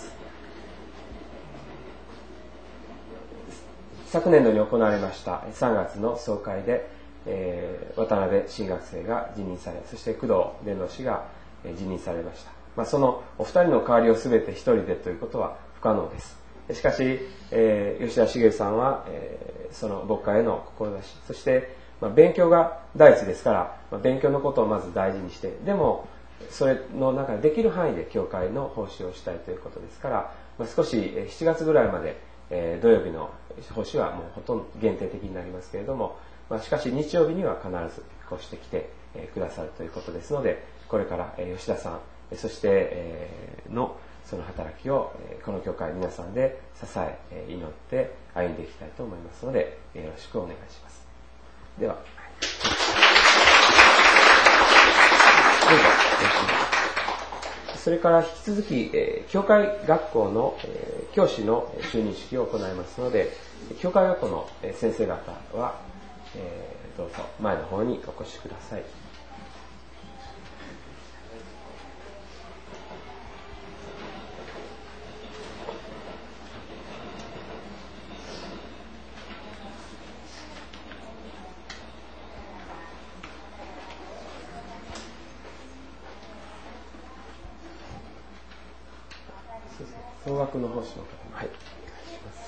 B: 昨年度に行われました3月の総会で、渡辺新学生が辞任され、そして工藤伝道師が辞任されました。そのお二人の代わりを全て一人でということは不可能です。しかし、吉田茂さんは、その牧会への志、そして、勉強が第一ですから、勉強のことをまず大事にして、でもそれの中でできる範囲で教会の奉仕をしたいということですから、少し7月ぐらいまで、土曜日の奉仕はもうほとんど限定的になりますけれども、しかし日曜日には必ずこうして来てくださるということですので、これから吉田さん、そしてのその働きをこの教会皆さんで支え、祈って歩んでいきたいと思いますので、よろしくお願いします。ではどうぞ。それから引き続き、教会学校の教師の就任式を行いますので、教会学校の先生方はどうぞ前の方にお越しください。総学の奉仕の方も、はい、お願いします。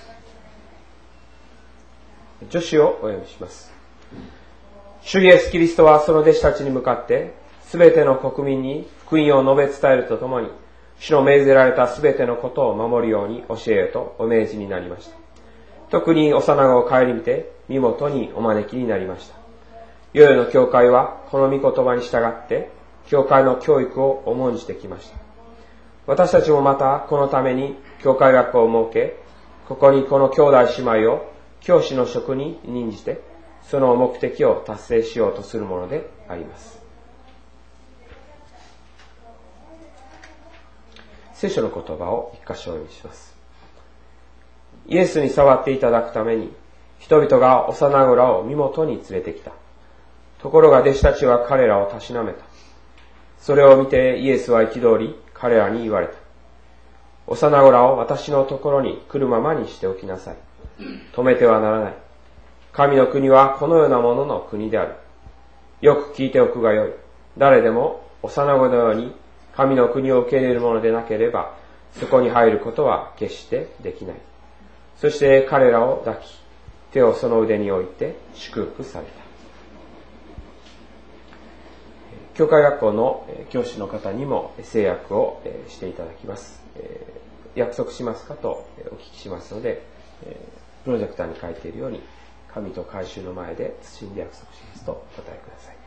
B: 助詞をお読みします。主イエスキリストはその弟子たちに向かって、すべての国民に福音を述べ伝えるとともに、主の命ぜられたすべてのことを守るように教えよとお命じになりました。特に幼子を顧みて、身元にお招きになりました。世々の教会はこの御言葉に従って、教会の教育を重んじてきました。私たちもまたこのために教会学校を設け、ここにこの兄弟姉妹を教師の職に任じて、その目的を達成しようとするものであります。聖書の言葉を一箇所お読みします。イエスに触っていただくために、人々が幼子らを身元に連れてきた。ところが弟子たちは彼らをたしなめた。それを見てイエスは憤り、彼らに言われた。幼子らを私のところに来るままにしておきなさい。止めてはならない。神の国はこのようなものの国である。よく聞いておくがよい。誰でも幼子のように神の国を受け入れるものでなければ、そこに入ることは決してできない。そして彼らを抱き、手をその腕に置いて祝福された。教会学校の教師の方にも制約をしていただきます。約束しますかとお聞きしますので、プロジェクターに書いているように、神と改宗の前で謹んで約束しますとお答えください。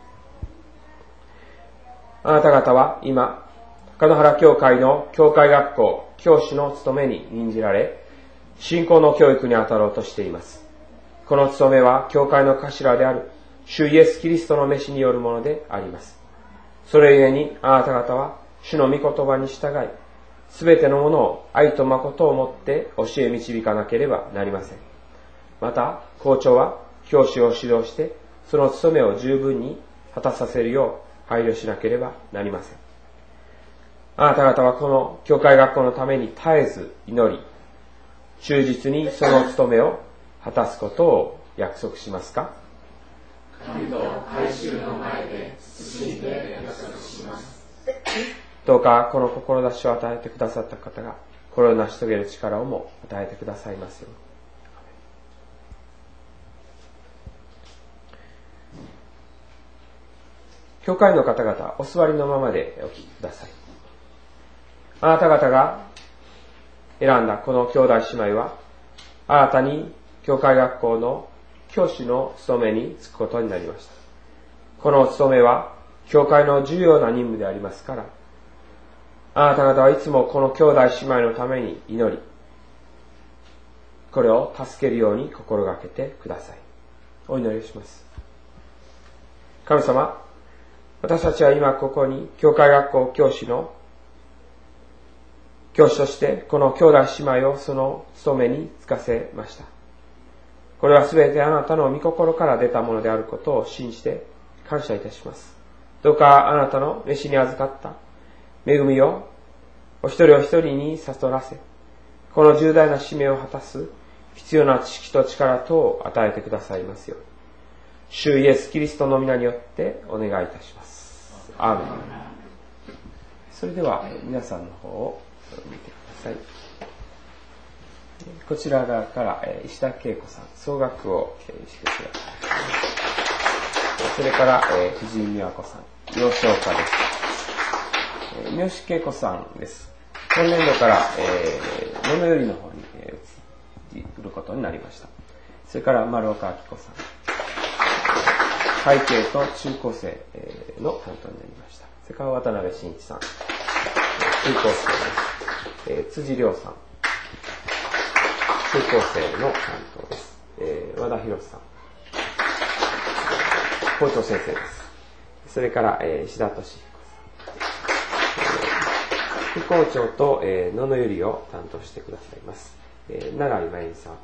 B: あなた方は今、高野原教会の教会学校教師の務めに任じられ、信仰の教育に当たろうとしています。この務めは教会の頭である主イエスキリストの召しによるものであります。それゆえにあなた方は主の御言葉に従い、すべてのものを愛と誠をもって教え導かなければなりません。また校長は教師を指導してその務めを十分に果たさせるよう配慮しなければなりません。あなた方はこの教会学校のために絶えず祈り、忠実にその務めを果たすことを約束しますか？
D: 神と改宗の前で謹んで約束します。
B: どうかこの志を与えてくださった方がこれを成し遂げる力をも与えてくださいますように。 教会の方々、お座りのままでお聞きください。あなた方が選んだこの兄弟姉妹は、新たに教会学校の教師の務めに就くことになりました。この務めは、教会の重要な任務でありますから、あなた方はいつもこの兄弟姉妹のために祈り、これを助けるように心がけてください。お祈りをします。神様、私たちは今ここに教会学校教師としてこの兄弟姉妹をその務めに就かせました。これはすべてあなたの御心から出たものであることを信じて感謝いたします。どうかあなたの召しに預かった恵みをお一人お一人に悟らせ、この重大な使命を果たす必要な知識と力とを与えてくださいますように、主イエスキリストの皆によってお願いいたします。アーメン。それでは皆さんの方を見てください。こちら側から石田恵子さん、総額をしてください。それから藤井美和子さん、幼少科です。三好恵子さんです。今年度から野々寄の方に移ることになりました。それから丸岡明子さん、会計と中高生の担当になりました。それから渡辺真一さん、中高生です。辻亮さん、中高生の担当です。和田博さん、校長先生です。それから石田敏彦さん、副校長と野々寄を担当してくださいます。永井真由美さん、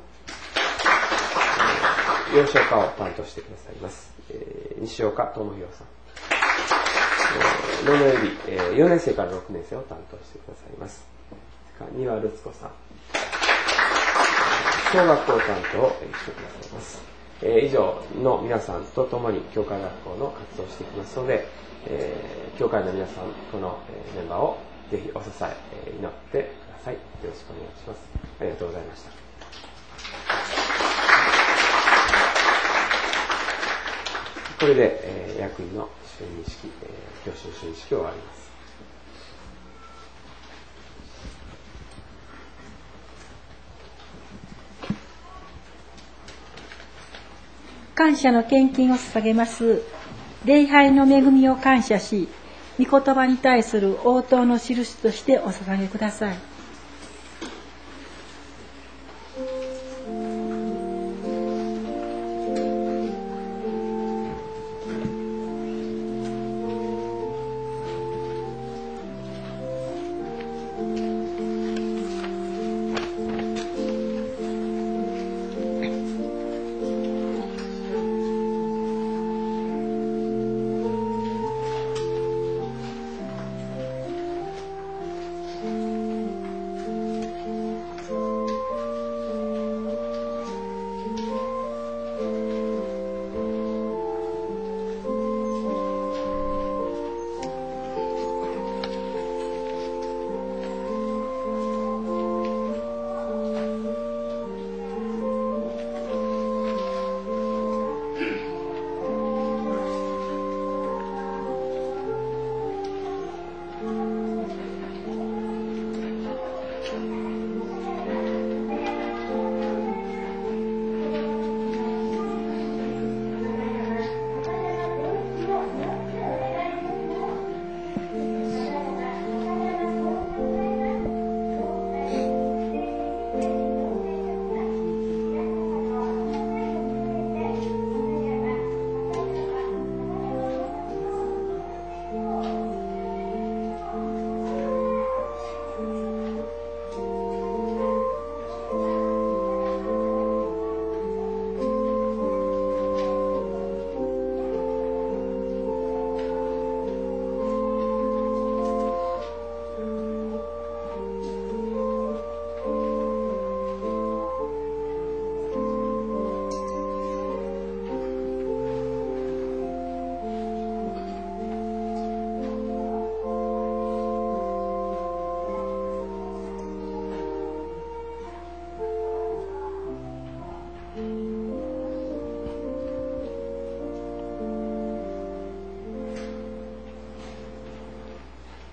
B: 幼少科を担当してくださいます。西岡智弘さん、野々寄4年生から6年生を担当してくださいます。丹羽ルツ子さん、小学校担当をしてくださいます。以上の皆さんと共に教会学校の活動をしていきますので、教会の皆さん、このメンバーをぜひお支え、祈ってください。よろしくお願いします。ありがとうございました。これで、役員の就任式、教師の就任式を終わります。
A: 感謝の献金を捧げます。礼拝の恵みを感謝し、御言葉に対する応答の印としてお捧げください。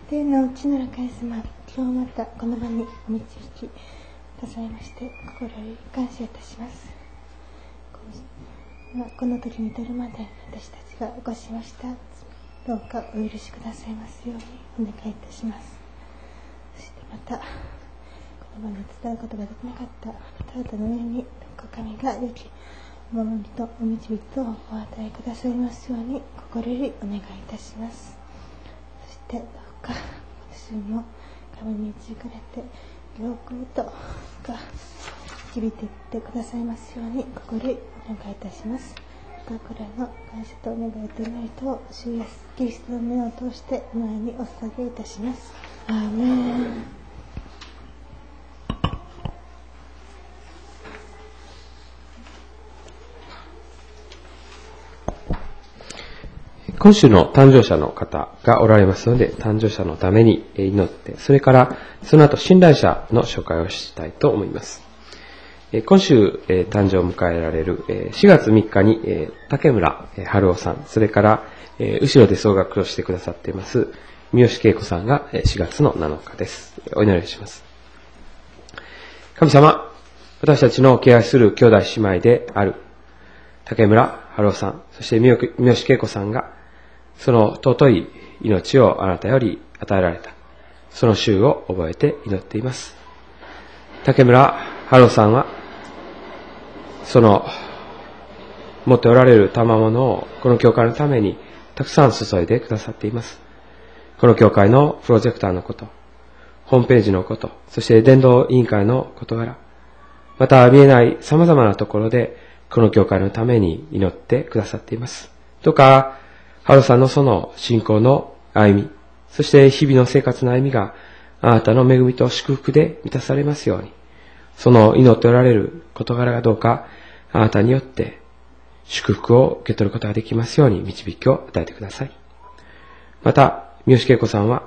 E: 天の内なる神様、今日またこの場にお導きくださいまして心より感謝いたします。この時に至るまで私たちが起こしました。どうかお許しくださいますようにお願いいたします。そしてまたこの場に伝うことができなかったあなたの上にどうか神が良きお守りとお導きとお与えくださいますように心よりお願いいたします。そしてどうか私も神に導かれて良好とが導いていってくださいますように心よりお願いいたします。これの感謝と願いと祈りと主イエスキリストの名を通して前にお捧げいたします。アーメン。
B: 今週の誕生者の方がおられますので、誕生者のために祈って、それからその後信頼者の紹介をしたいと思います。今週誕生を迎えられる4月3日に竹村春夫さん、それから後ろで総額をしてくださっています三好恵子さんが4月の7日です。お祈りします。神様、私たちの敬愛する兄弟姉妹である竹村春夫さん、そして三好恵子さんがその尊い命をあなたより与えられた、その週を覚えて祈っています。竹村春夫さんはその持っておられる賜物をこの教会のためにたくさん注いでくださっています。この教会のプロジェクターのこと、ホームページのこと、そして伝道委員会の事柄、また見えない様々なところでこの教会のために祈ってくださっています。どうか春さんのその信仰の歩み、そして日々の生活の歩みがあなたの恵みと祝福で満たされますように、その祈っておられる事柄がどうかあなたによって祝福を受け取ることができますように導きを与えてください。また三好恵子さんは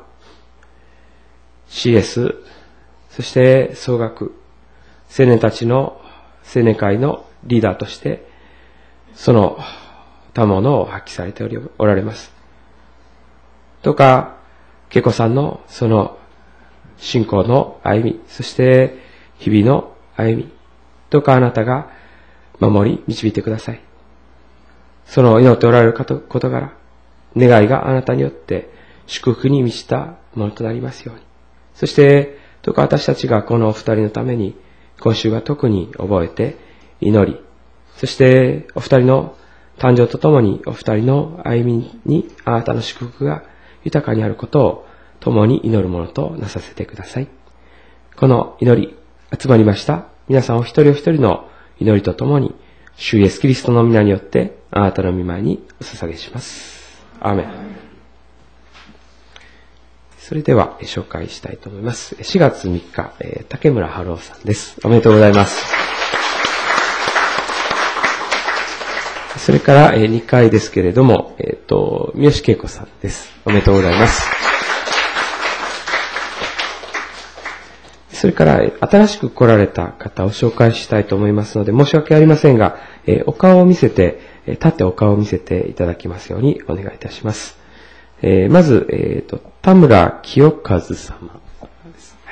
B: CS、そして総学、青年たちの青年会のリーダーとしてその賜物を発揮されておられます。どうか恵子さんのその信仰の歩み、そして日々の歩み、どうかあなたが守り導いてください。その祈っておられる事柄、願いがあなたによって祝福に満ちたものとなりますように。そしてどうか私たちがこのお二人のために今週は特に覚えて祈り、そしてお二人の誕生とともにお二人の歩みにあなたの祝福が豊かにあることを共に祈るものとなさせてください。この祈り、集まりました皆さんお一人お一人の祈りとともに主イエスキリストの皆によってあなたの御前にお捧げします。アーメン。それでは紹介したいと思います。4月3日、竹村春夫さんです。おめでとうございます。それから2回ですけれども、三好恵子さんです。おめでとうございます。それから新しく来られた方を紹介したいと思いますので、申し訳ありませんが、お顔を見せて、立ってお顔を見せていただきますようにお願いいたします。まず、田村清和様です。はい、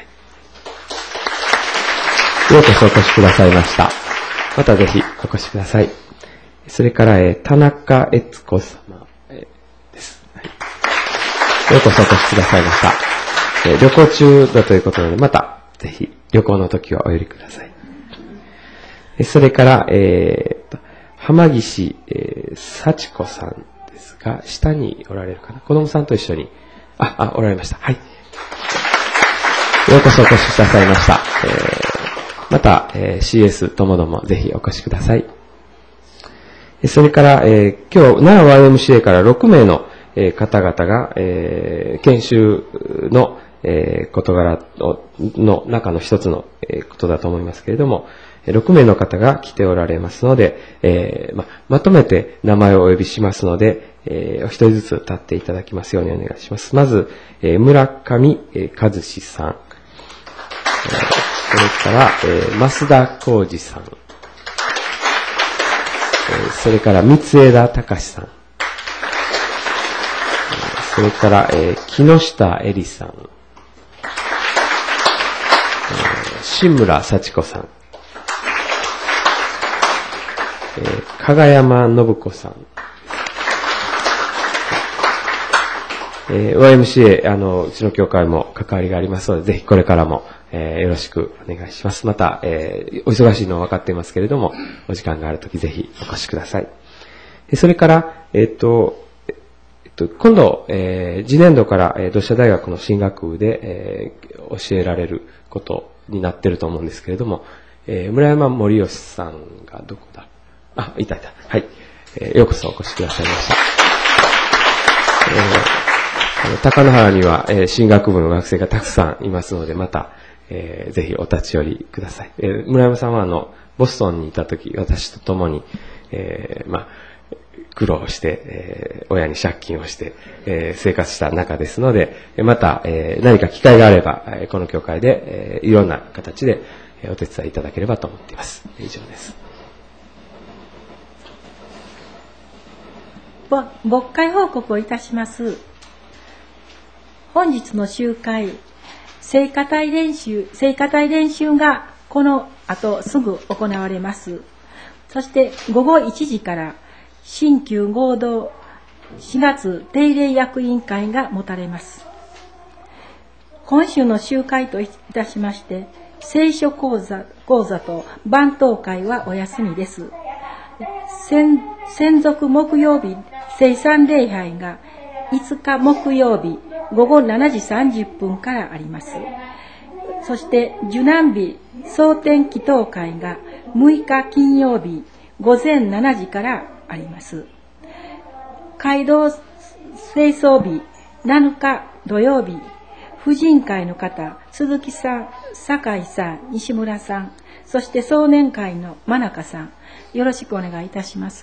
B: ようこそお越しくださいました。またぜひお越しください。それから、田中悦子様、です、はい。ようこそお越しくださいました。旅行中だということなので、またぜひ旅行の時はお寄りください。それから、浜岸、幸子さんですが、下におられるかな、子供さんと一緒に、おられました。はい。ようこそお越しくださいました。また、CS ともどもぜひお越しください。それから、今日、奈良 YMCA から6名の、方々が、研修の、事柄の中の一つの、ことだと思いますけれども、6名の方が来ておられますので、まとめて名前をお呼びしますので、お一人ずつ立っていただきますようにお願いします。まず、村上和志さん、それから、増田浩二さん、それから三枝隆さん、 それから、木下恵里さん、新村幸子さん、加賀山信子さん、YMCA、うちの教会も関わりがありますので、ぜひこれからも、よろしくお願いします。また、お忙しいのは分かっていますけれども、お時間があるときぜひお越しください。それから、今度、次年度から、同志社大学の進学部で、教えられることになっていると思うんですけれども、村山森吉さんがどこだ？あ、いた。はい。ようこそお越しくださいました。高野原には、進学部の学生がたくさんいますので、また、ぜひお立ち寄りください。村山さんはボストンにいたとき、私と共に、苦労して、親に借金をして、生活した中ですので、また、何か機会があれば、この教会で、いろんな形でお手伝いいただければと思っています。以上です。
A: 牧会報告をいたします。本日の集会、聖歌隊練習がこの後すぐ行われます。そして午後1時から新旧合同4月定例役員会が持たれます。今週の集会といたしまして、聖書講座と番頭会はお休みです。専属木曜日聖餐礼拝が5日木曜日午後7時30分からあります。そして受難日蒼天祈祷会が6日金曜日午前7時からあります。街道清掃日7日土曜日、婦人会の方、鈴木さん、酒井さん、西村さん、そして壮年会の真中さん、よろしくお願いいたします。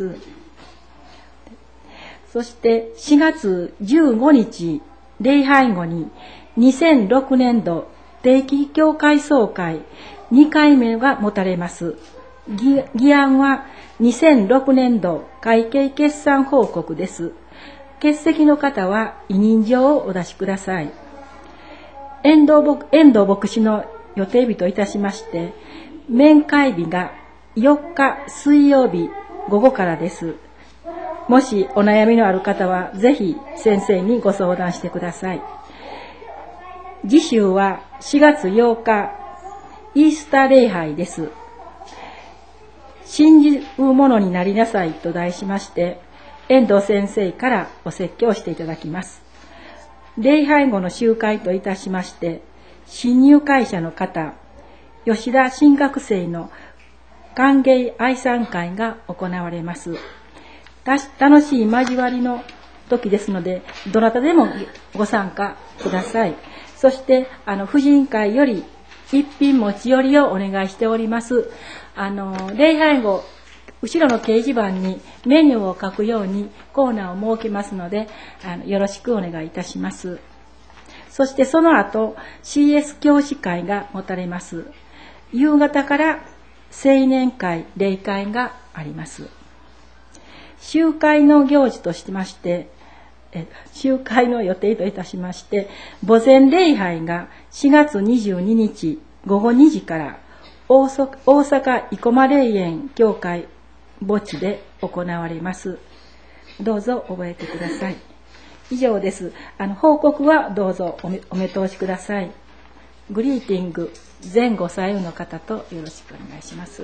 A: そして4月15日、礼拝後に2006年度定期教会総会2回目が持たれます。議案は2006年度会計決算報告です。欠席の方は委任状をお出しください。遠藤牧師の予定日といたしまして、面会日が4日水曜日午後からです。もしお悩みのある方はぜひ先生にご相談してください。次週は4月8日イースター礼拝です。信じるものになりなさいと題しまして、遠藤先生からお説教していただきます。礼拝後の集会といたしまして、新入会者の方、吉田新学生の歓迎愛賛会が行われます。楽しい交わりの時ですので、どなたでもご参加ください。そして婦人会より一品持ち寄りをお願いしております。礼拝後後ろの掲示板にメニューを書くようにコーナーを設けますので、よろしくお願いいたします。そしてその後 CS 教師会が持たれます。夕方から青年会礼会があります。集会の行事としまして、集会の予定といたしまして、墓前礼拝が4月22日午後2時から大阪生駒霊園教会墓地で行われます。どうぞ覚えてください。以上です。報告はどうぞお目通しください。グリーティング前後左右の方とよろしくお願いします。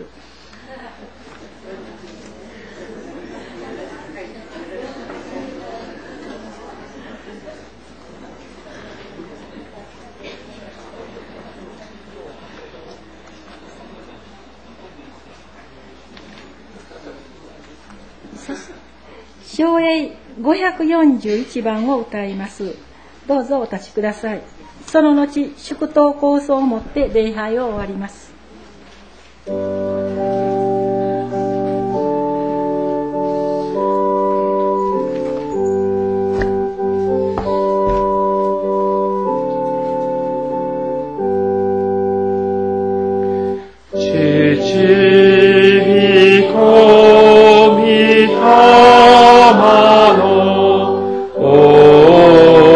A: 唱詠541番を歌います。どうぞお立ちください。その後、祝祷構想をもって礼拝を終わります。
B: お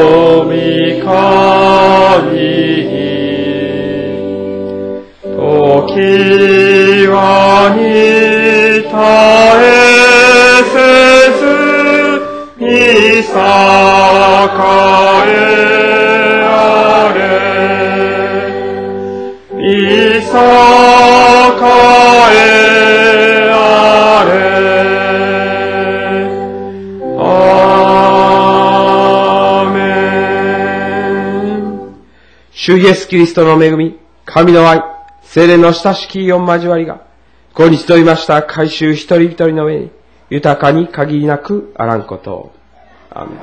B: 主イエスキリストの恵み、神の愛、聖霊の親しき御交わりが、ここに集いました改宗一人一人の上に、豊かに限りなくあらんことを。アーメン。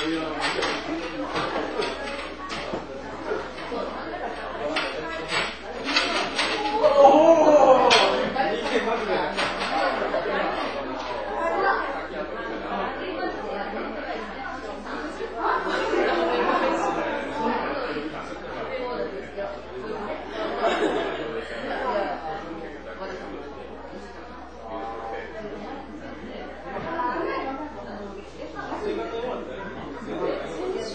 C: 主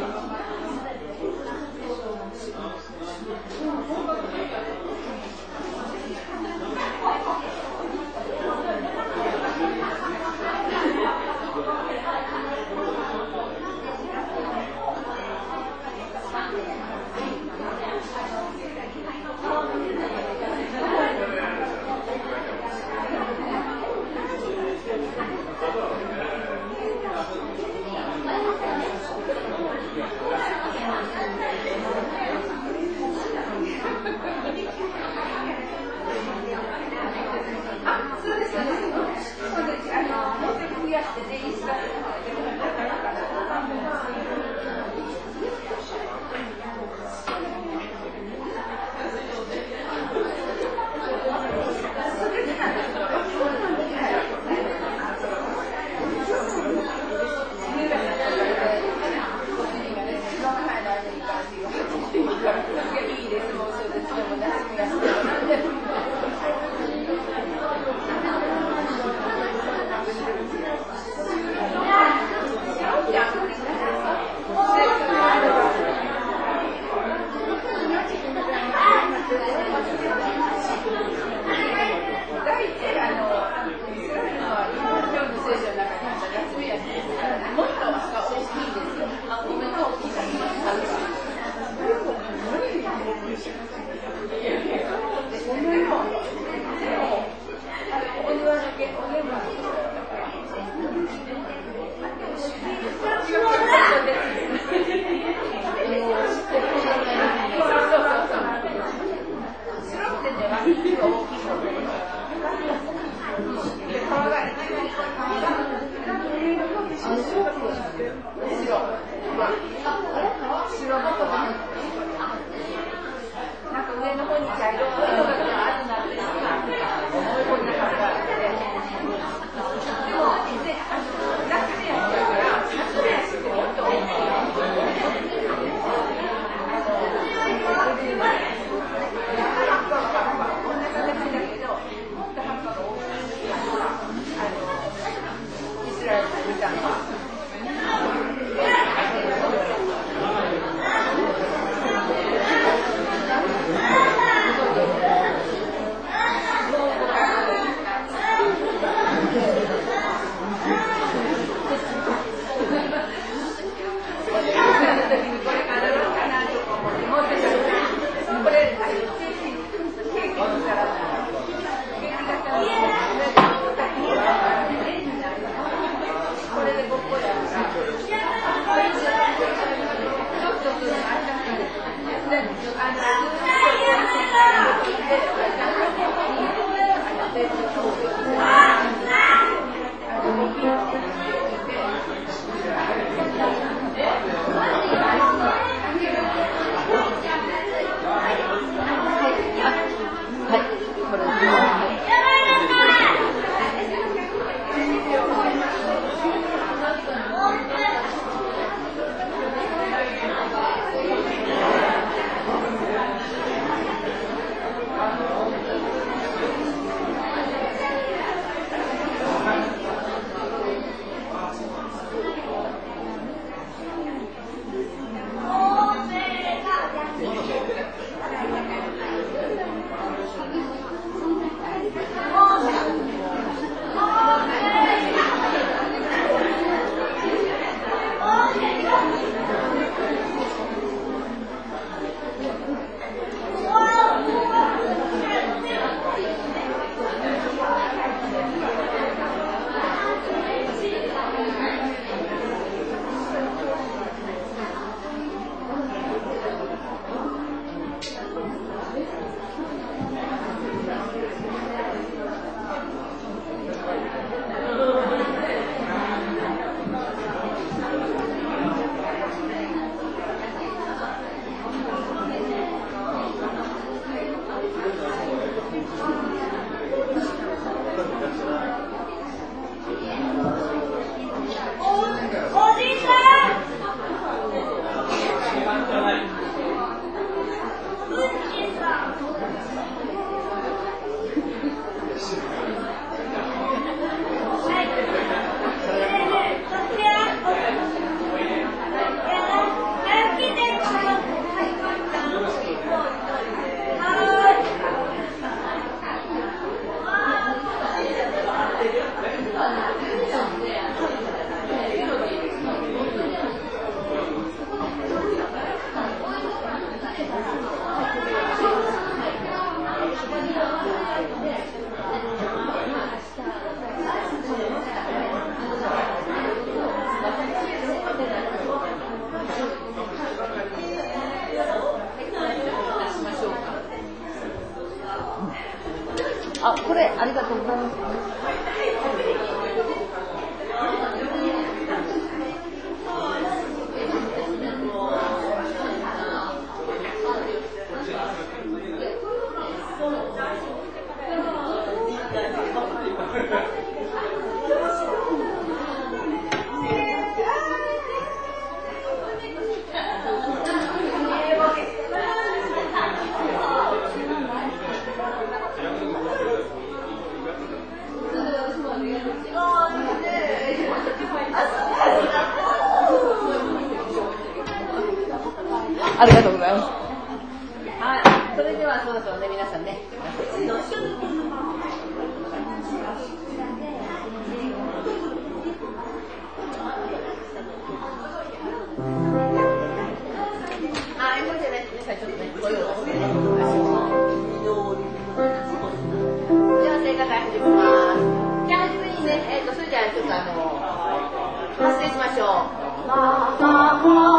C: 「
F: ありがとうございます。ありがとうございます。はい、それではそろそろね、皆さんね。はい、これでね、皆さんちょっとね、ご用意してね。では、聖歌会始めます。じゃあ、初めにね、それじゃあちょっと発声しましょう。